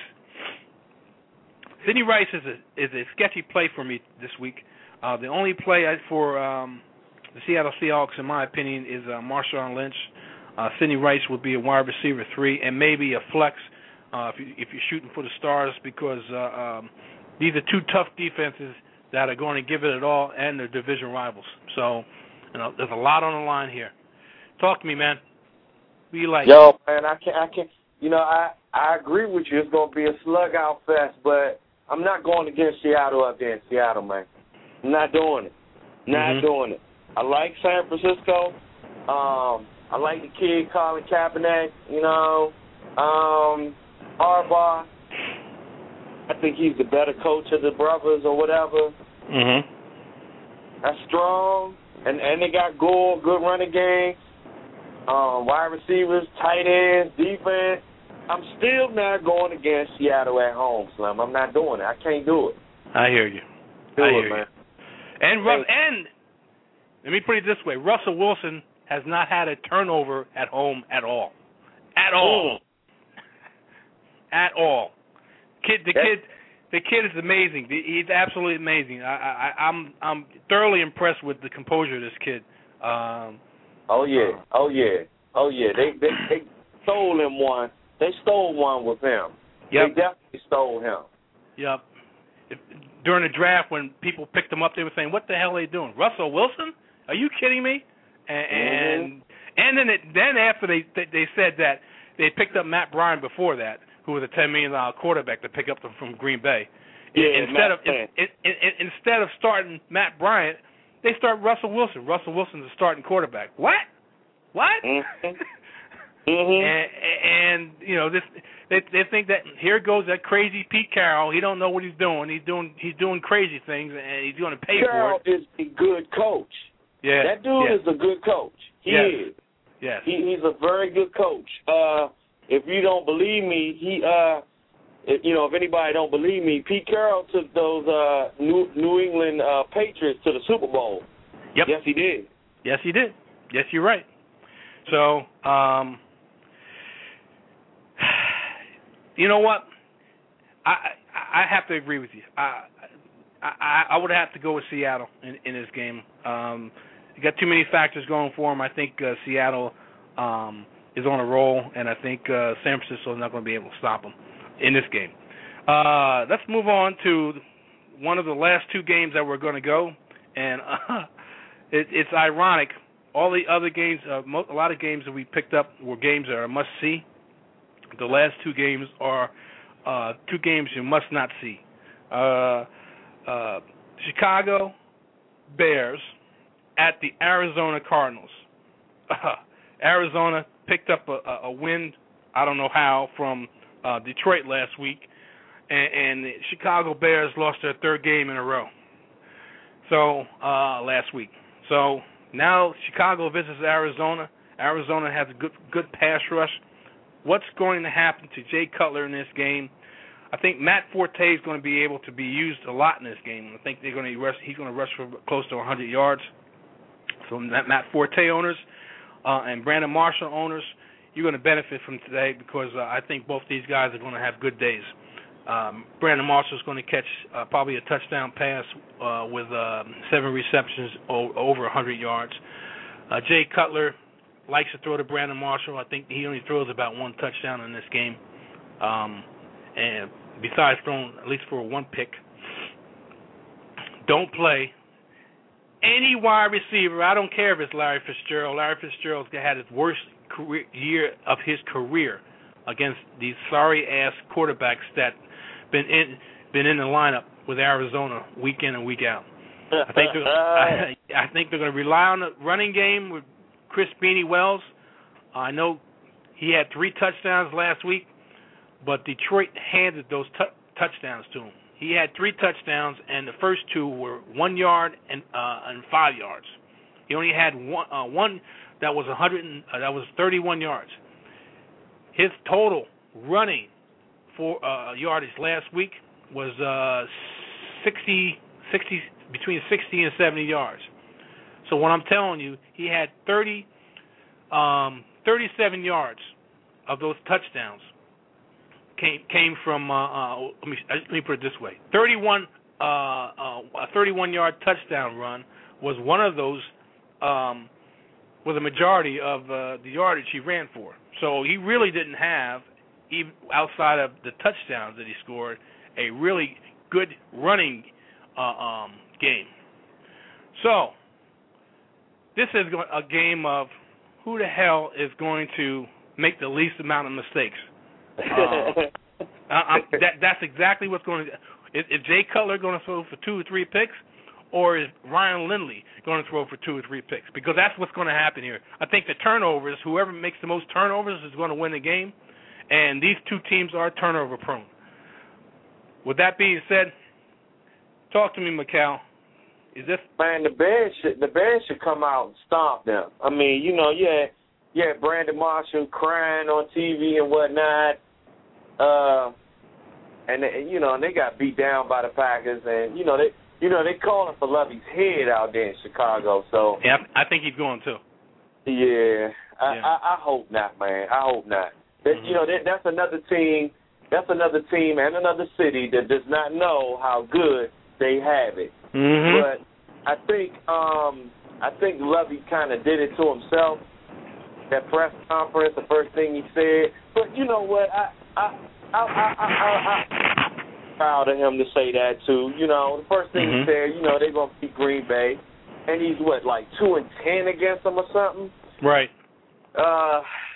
Sidney Rice is a is a sketchy play for me this week. Uh, the only play for um, the Seattle Seahawks, in my opinion, is uh, Marshawn Lynch. Uh, Sidney Rice would be a wide receiver three, and maybe a flex uh, if, you, if you're shooting for the stars, because uh, um, these are two tough defenses that are going to give it at all, and they're division rivals. So, you know, there's a lot on the line here. Talk to me, man. What do you like? Yo, man, I can't, I can't. You know, I I agree with you. It's going to be a slug out fest, but I'm not going against Seattle up there in Seattle, man. I'm not doing it. Not mm-hmm. doing it. I like San Francisco. Um, I like the kid Colin Kaepernick. You know, um, Harbaugh. I think he's the better coach of the brothers or whatever. Mm-hmm. That's strong, and and they got good, good running game, um, wide receivers, tight ends, defense. I'm still not going against Seattle at home, Slim. I'm not doing it. I can't do it. I hear you. Do I it, hear man. you. And Russ, and let me put it this way: Russell Wilson has not had a turnover at home at all, at all, mm. at all. Kid, the That's, kid, the kid is amazing. He's absolutely amazing. I, I, I'm, I'm thoroughly impressed with the composure of this kid. Um, oh yeah, oh yeah, oh yeah. They, they, they stole him one. They stole one with him. Yep. They definitely stole him. Yep. If, during the draft, when people picked him up, they were saying, "What the hell are they doing? Russell Wilson? Are you kidding me?" And mm-hmm. and, and then, it, then after they they said that they picked up Matt Bryant before that, who was a ten million dollars quarterback to pick up them from Green Bay. Yeah, instead Matt of in, in, in, instead of starting Matt Bryant, they start Russell Wilson. Russell Wilson's a starting quarterback. What? What? Mm-hmm. mm-hmm. And, and you know this, they they think that here goes that crazy Pete Carroll. He don't know what he's doing. He's doing he's doing crazy things, and he's going to pay Carroll for it. is a good coach. Yeah, that dude yeah. is a good coach. He yes. is. Yes. He, he's a very good coach. Uh, if you don't believe me, he uh. If, you know, if anybody don't believe me, Pete Carroll took those uh, New New England uh, Patriots to the Super Bowl. Yep. Yes, he did. Yes, he did. Yes, you're right. So, um, you know what? I I have to agree with you. I I, I would have to go with Seattle in, in this game. Um, you got too many factors going for him. I think uh, Seattle um, is on a roll, and I think uh, San Francisco is not going to be able to stop them in this game. Uh, let's move on to one of the last two games that we're going to go, and uh, it, it's ironic. All the other games, uh, mo- a lot of games that we picked up were games that are must-see. The last two games are uh, two games you must not see. Uh, uh, Chicago Bears at the Arizona Cardinals. Uh, Arizona picked up a, a win, I don't know how, from Uh, Detroit last week, and, and the Chicago Bears lost their third game in a row. So uh, last week. So now Chicago visits Arizona. Arizona has a good good pass rush. What's going to happen to Jay Cutler in this game? I think Matt Forte is going to be able to be used a lot in this game. I think they're going to rush. He's going to rush for close to one hundred yards. So Matt Forte owners uh, and Brandon Marshall owners, you're going to benefit from today because uh, I think both these guys are going to have good days. Um, Brandon Marshall is going to catch uh, probably a touchdown pass uh, with uh, seven receptions o- over one hundred yards. Uh, Jay Cutler likes to throw to Brandon Marshall. I think he only throws about one touchdown in this game. Um, and besides throwing at least for one pick, don't play any wide receiver. I don't care if it's Larry Fitzgerald. Larry Fitzgerald's had his worst career, year of his career against these sorry-ass quarterbacks that been in been in the lineup with Arizona week in and week out. I think they're, I, I think they're going to rely on the running game with Chris Beanie Wells. I know he had three touchdowns last week, but Detroit handed those t- touchdowns to him. He had three touchdowns, and the first two were one yard and uh, and five yards. He only had one uh, one that was one hundred and, uh, that was thirty-one yards. His total running for uh, yardage last week was uh, sixty, sixty, between sixty and seventy yards. So what I'm telling you, he had thirty, um, thirty-seven yards of those touchdowns came came from. Uh, uh, let me let me put it this way: thirty-one, uh, uh, a thirty-one yard touchdown run was one of those. Um, was a majority of uh, the yardage he ran for. So he really didn't have, even outside of the touchdowns that he scored, a really good running uh, um, game. So this is a game of who the hell is going to make the least amount of mistakes. Uh, I, that, that's exactly what's going to. Is, is Jay Cutler going to throw for two or three picks, or is Ryan Lindley going to throw for two or three picks? Because that's what's going to happen here. I think the turnovers, whoever makes the most turnovers is going to win the game, and these two teams are turnover prone. With that being said, talk to me, Macau. Is this man? The Bears should the Bears should come out and stomp them. I mean, you know, yeah, yeah, Brandon Marshall crying on T V and whatnot, uh, and they, you know, and they got beat down by the Packers, and you know they. You know, they calling for Lovey's head out there in Chicago. So yeah, I think he's going too. Yeah, I, yeah. I, I hope not, man. I hope not. That, mm-hmm. You know, that, that's another team. That's another team and another city that does not know how good they have it. Mm-hmm. But I think, um, I think Lovey kind of did it to himself. That press conference, the first thing he said. But you know what? I, I, I, I, I, I, I proud of him to say that too. You know, the first thing mm-hmm. he said, you know, they're gonna beat Green Bay, and he's what, like two and ten against them or something. Right. Uh,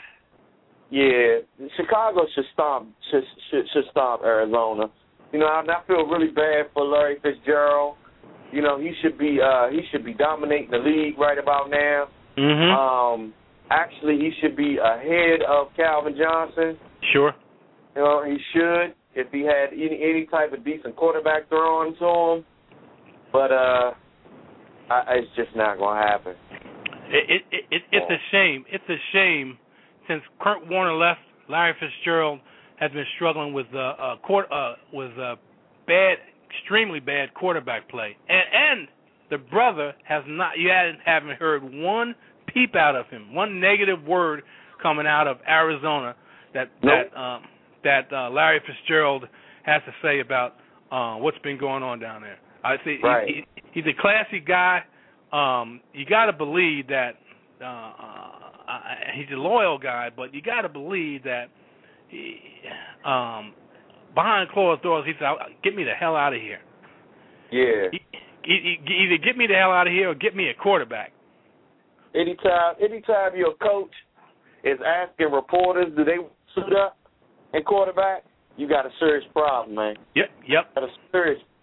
yeah, Chicago should stomp should should, should stomp Arizona. You know, I, I feel really bad for Larry Fitzgerald. You know, he should be uh, he should be dominating the league right about now. Mm-hmm. Um, actually, he should be ahead of Calvin Johnson. Sure. You know, he should if he had any any type of decent quarterback thrown to him. But uh, I, it's just not going to happen. It, it, it, it's a shame. It's a shame since Kurt Warner left. Larry Fitzgerald has been struggling with uh, uh, court, uh, with uh, bad, extremely bad quarterback play, and, and the brother has not. You haven't, haven't heard one peep out of him, one negative word coming out of Arizona that nope. that um, that uh, Larry Fitzgerald has to say about uh, what's been going on down there. I see right. he, he, he's a classy guy. Um, you got to believe that uh, uh, he's a loyal guy, but you got to believe that he, um, behind closed doors, he said, "Get me the hell out of here." Yeah. He, he, he, either get me the hell out of here or get me a quarterback. Anytime, anytime your coach is asking reporters, do they suit up and quarterback? You got a serious problem, man. Yep. Yep. Got a serious problem.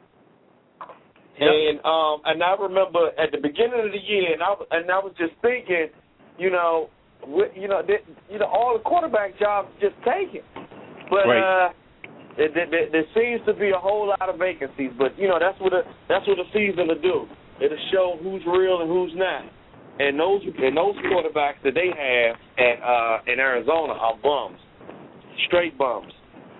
Yep. And um, and I remember at the beginning of the year, and I and I was just thinking, you know, you know, that, you know, all the quarterback jobs just taken, but right. uh, there, there, there seems to be a whole lot of vacancies. But you know, that's what a, that's what the season will do. It'll show who's real and who's not. And those and those quarterbacks that they have at uh, in Arizona are bums, straight bums.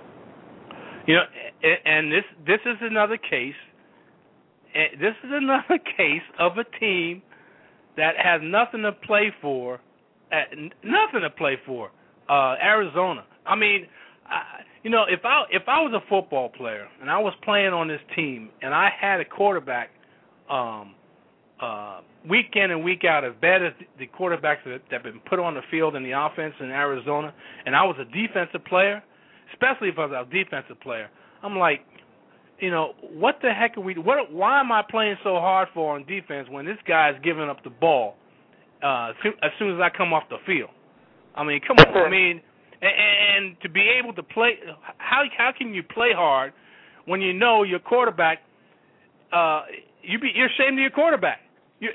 You know, and this this is another case. This is another case of a team that has nothing to play for, uh, nothing to play for. Uh, Arizona. I mean, I, you know, if I if I was a football player and I was playing on this team and I had a quarterback, um, uh, week in and week out, as bad as the quarterbacks that have been put on the field in the offense in Arizona, and I was a defensive player, especially if I was a defensive player, I'm like, you know, what the heck are we? What? Why am I playing so hard for on defense when this guy's giving up the ball uh, as soon as I come off the field? I mean, come on. I mean, and, and to be able to play, how how can you play hard when you know your quarterback? Uh, you be you're ashamed of your quarterback. You,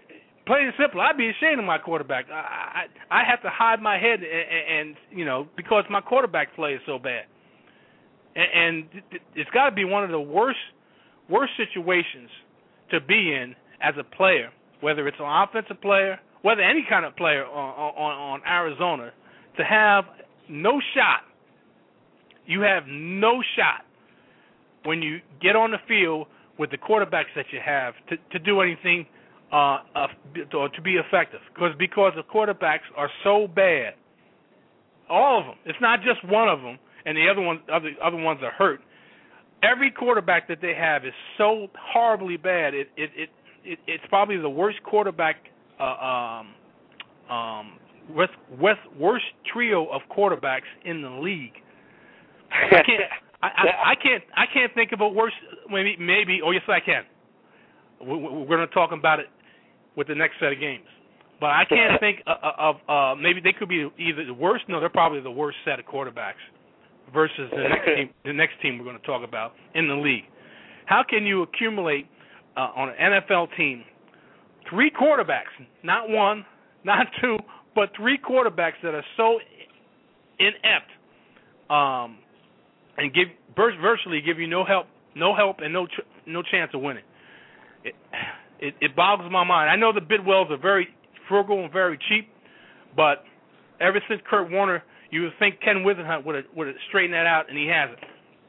plain and simple, I'd be ashamed of my quarterback. I I, I have to hide my head, and, and, and you know, because my quarterback play is so bad. And, and it's got to be one of the worst worst situations to be in as a player, whether it's an offensive player, whether any kind of player on, on, on Arizona, to have no shot. You have no shot when you get on the field with the quarterbacks that you have to, to do anything uh, uh, or to be effective. Because because the quarterbacks are so bad, all of them. It's not just one of them, and the other ones other other ones are hurt. Every quarterback that they have is so horribly bad. It it it, it it's probably the worst quarterback. Uh, um, um, worst, worst worst trio of quarterbacks in the league. I can't. I, I, I can't. I can't think of a worse. Maybe. Maybe. Oh, yes, I can. We're going to talk about it with the next set of games. But I can't think of. of uh, maybe they could be either the worst. No, they're probably the worst set of quarterbacks versus the next team. The next team we're going to talk about in the league. How can you accumulate uh, on an N F L team three quarterbacks, not one, not two, but three quarterbacks that are so inept? Um. And give virtually give you no help, no help, and no ch- no chance of winning. It, it it boggles my mind. I know the Bidwells are very frugal and very cheap, but ever since Kurt Warner, you would think Ken Wisenhunt would have would have straightened that out, and he hasn't.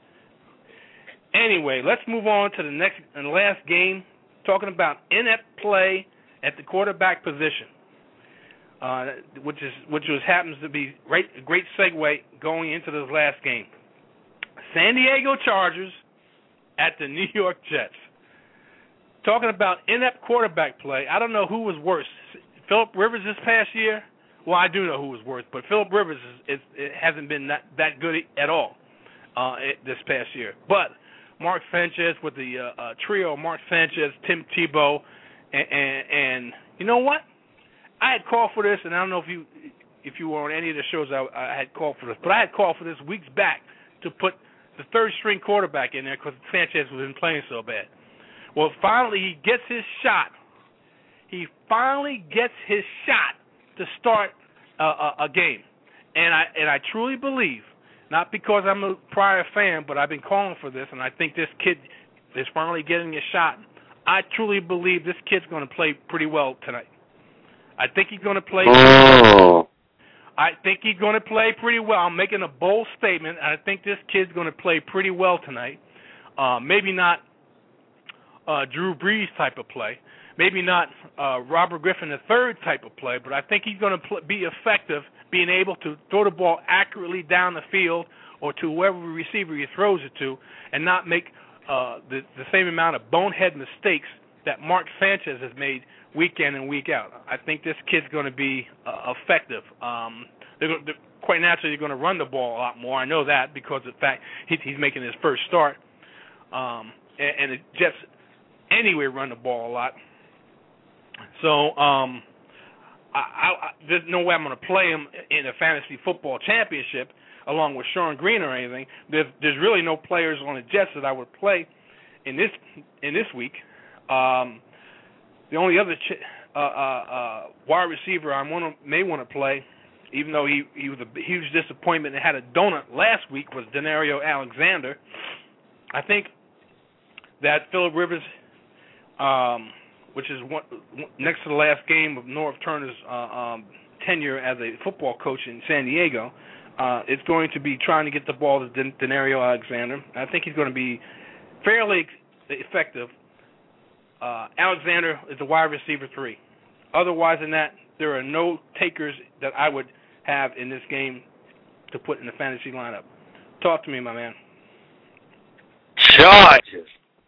Anyway, let's move on to the next and last game, talking about inept play at the quarterback position, uh, which is which was happens to be right, a great segue going into this last game. San Diego Chargers at the New York Jets. Talking about inept quarterback play, I don't know who was worse. Phillip Rivers this past year? Well, I do know who was worse, but Phillip Rivers is, is, it hasn't been that, that good at all uh, this past year. But Mark Sanchez with the uh, uh, trio of Mark Sanchez, Tim Tebow, and, and, and you know what? I had called for this, and I don't know if you if you were on any of the shows I, I had called for this, but I had called for this weeks back to put the third-string quarterback in there because Sanchez was been playing so bad. Well, finally he gets his shot. He finally gets his shot to start a, a, a game, and I and I truly believe, not because I'm a prior fan, but I've been calling for this, and I think this kid is finally getting a shot. I truly believe this kid's going to play pretty well tonight. I think he's going to play. Oh. I think he's going to play pretty well. I'm making a bold statement. I think this kid's going to play pretty well tonight. Uh, maybe not uh, Drew Brees type of play. Maybe not uh, Robert Griffin the third type of play, but I think he's going to pl- be effective being able to throw the ball accurately down the field or to whoever receiver he throws it to and not make uh, the, the same amount of bonehead mistakes that Mark Sanchez has made week in and week out. I think this kid's going to be uh, effective. Um, they're, they're, quite naturally, they're going to run the ball a lot more. I know that because of the fact he, he's making his first start. Um, and, and the Jets, anyway, run the ball a lot. So um, I, I, there's no way I'm going to play him in a fantasy football championship along with Sean Green or anything. There's, there's really no players on the Jets that I would play in this in this week. Um, the only other ch- uh, uh, uh, wide receiver I wanna, may want to play, even though he, he was a huge disappointment and had a donut last week, was Denario Alexander. I think that Phillip Rivers, um, which is one, next to the last game of Norv Turner's uh, um, tenure as a football coach in San Diego, uh, is going to be trying to get the ball to Den- Denario Alexander. I think he's going to be fairly effective. Uh, Alexander is the wide receiver three. Otherwise than that, there are no takers that I would have in this game to put in the fantasy lineup. Talk to me, my man. Chargers.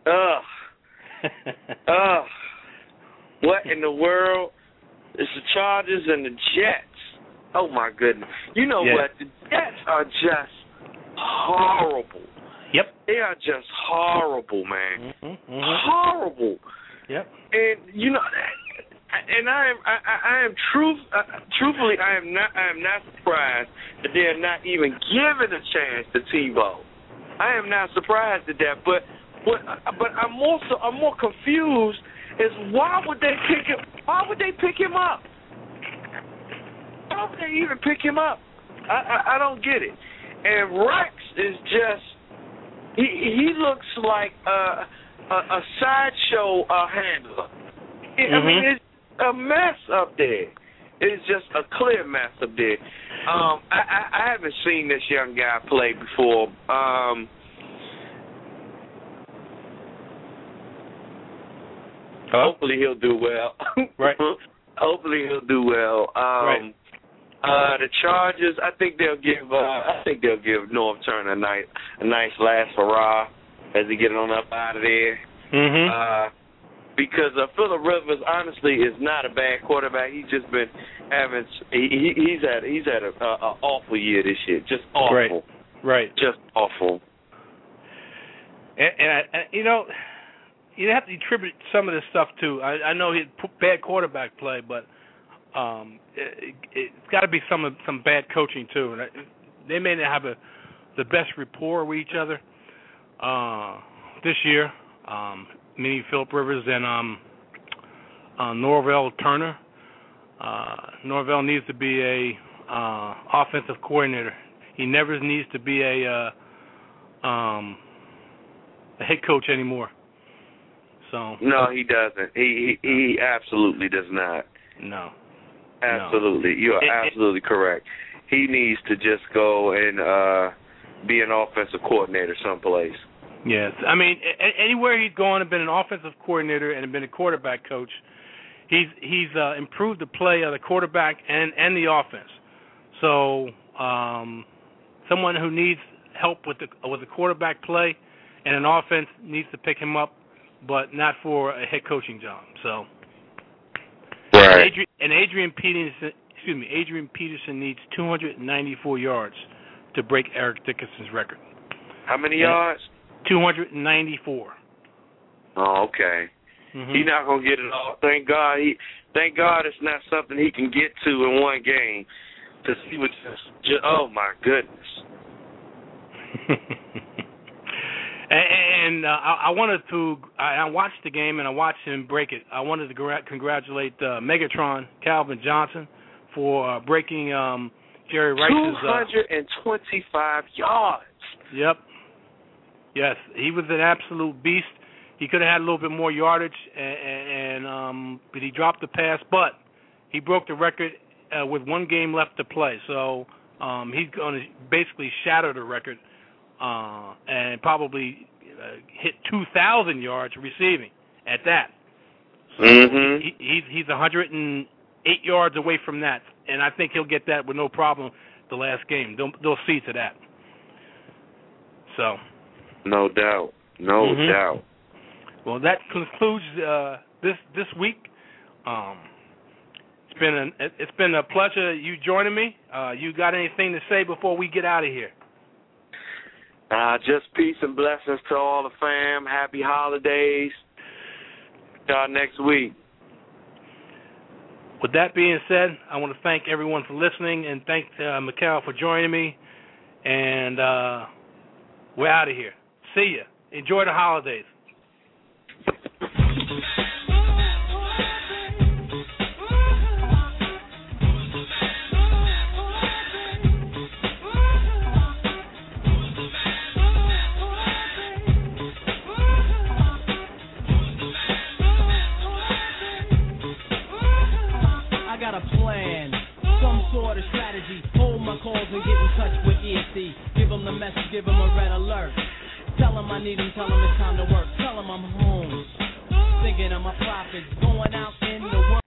Ugh. Ugh. What in the world? It's the Chargers and the Jets. Oh, my goodness. You know yeah. what? The Jets are just horrible. Yep. They are just horrible, man. Mm-hmm, mm-hmm. Horrible. Yep. And you know, and I am, I, I am truth, uh, truthfully, I am not, I am not surprised that they are not even given a chance to Tebow. I am not surprised at that, but, but, but I'm also, I'm more confused. Is why would they pick him? why would they pick him up? Why would they even pick him up? I, I, I don't get it. And Rex is just, he he looks like a, a, a sideshow uh, handler. Mm-hmm. I mean, it's a mess up there. It's just a clear mess up there. Um, I, I, I haven't seen this young guy play before. Um, hopefully he'll do well. Right. Hopefully he'll do well. Um, right. Uh, the Chargers, I think they'll give. Uh, I think they'll give Norv Turner a nice, a nice last hurrah as he get on up out of there. Mm-hmm. Uh, because uh, Phillip Rivers, honestly, is not a bad quarterback. He's just been having. He, he's had. He's had a, a, a awful year this year. Just awful. Right. Right. Just awful. And, and, I, and you know, you have to attribute some of this stuff to. I, I know he had bad quarterback play, but. Um, it, it's got to be some of, some bad coaching too. And they may not have a, the best rapport with each other uh, this year. Um, meaning Phillip Rivers and um, uh, Norvell Turner. Uh, Norvell needs to be a uh, offensive coordinator. He never needs to be a uh, um, a head coach anymore. So no, he doesn't. He he, he absolutely does not. No. Absolutely. No. You are it, absolutely it, correct. He needs to just go and uh, be an offensive coordinator someplace. Yes. I mean, a- anywhere he's gone and been an offensive coordinator and been a quarterback coach, he's he's uh, improved the play of the quarterback and, and the offense. So um, someone who needs help with the with the quarterback play and an offense needs to pick him up, but not for a head coaching job. So. Right. And Adrian, and Adrian Peterson, excuse me, Adrian Peterson needs two hundred ninety-four yards to break Eric Dickerson's record. How many and yards? two hundred ninety-four. Oh, okay. Mm-hmm. He's not gonna get it all. Thank God. He, thank God, it's not something he can get to in one game. Because he would just, just, oh my goodness. And uh, I, I wanted to, I, I watched the game and I watched him break it. I wanted to gra- congratulate uh, Megatron, Calvin Johnson, for uh, breaking um, Jerry Rice's. two hundred twenty-five uh, yards. Yep. Yes, he was an absolute beast. He could have had a little bit more yardage, and, and um, but he dropped the pass. But he broke the record uh, with one game left to play. So um, he's going to basically shatter the record. Uh, and probably uh, hit two thousand yards receiving at that. So mm-hmm. he, he's, he's one hundred eight yards away from that, and I think he'll get that with no problem the last game. They'll, they'll see to that. So. No doubt. No mm-hmm. doubt. Well, that concludes uh, this this week. Um, it's been an, it's been a pleasure you joining me. Uh, you got anything to say before we get out of here? Uh, just peace and blessings to all the fam. Happy holidays. Y'all next week. With that being said, I want to thank everyone for listening and thank uh, Mikhail for joining me. And uh, we're out of here. See ya. Enjoy the holidays. Calls and get in touch with E S C. Give them the message, give them a red alert. Tell them I need them, tell them it's time to work. Tell them I'm home. Thinking of my profits, going out in the world.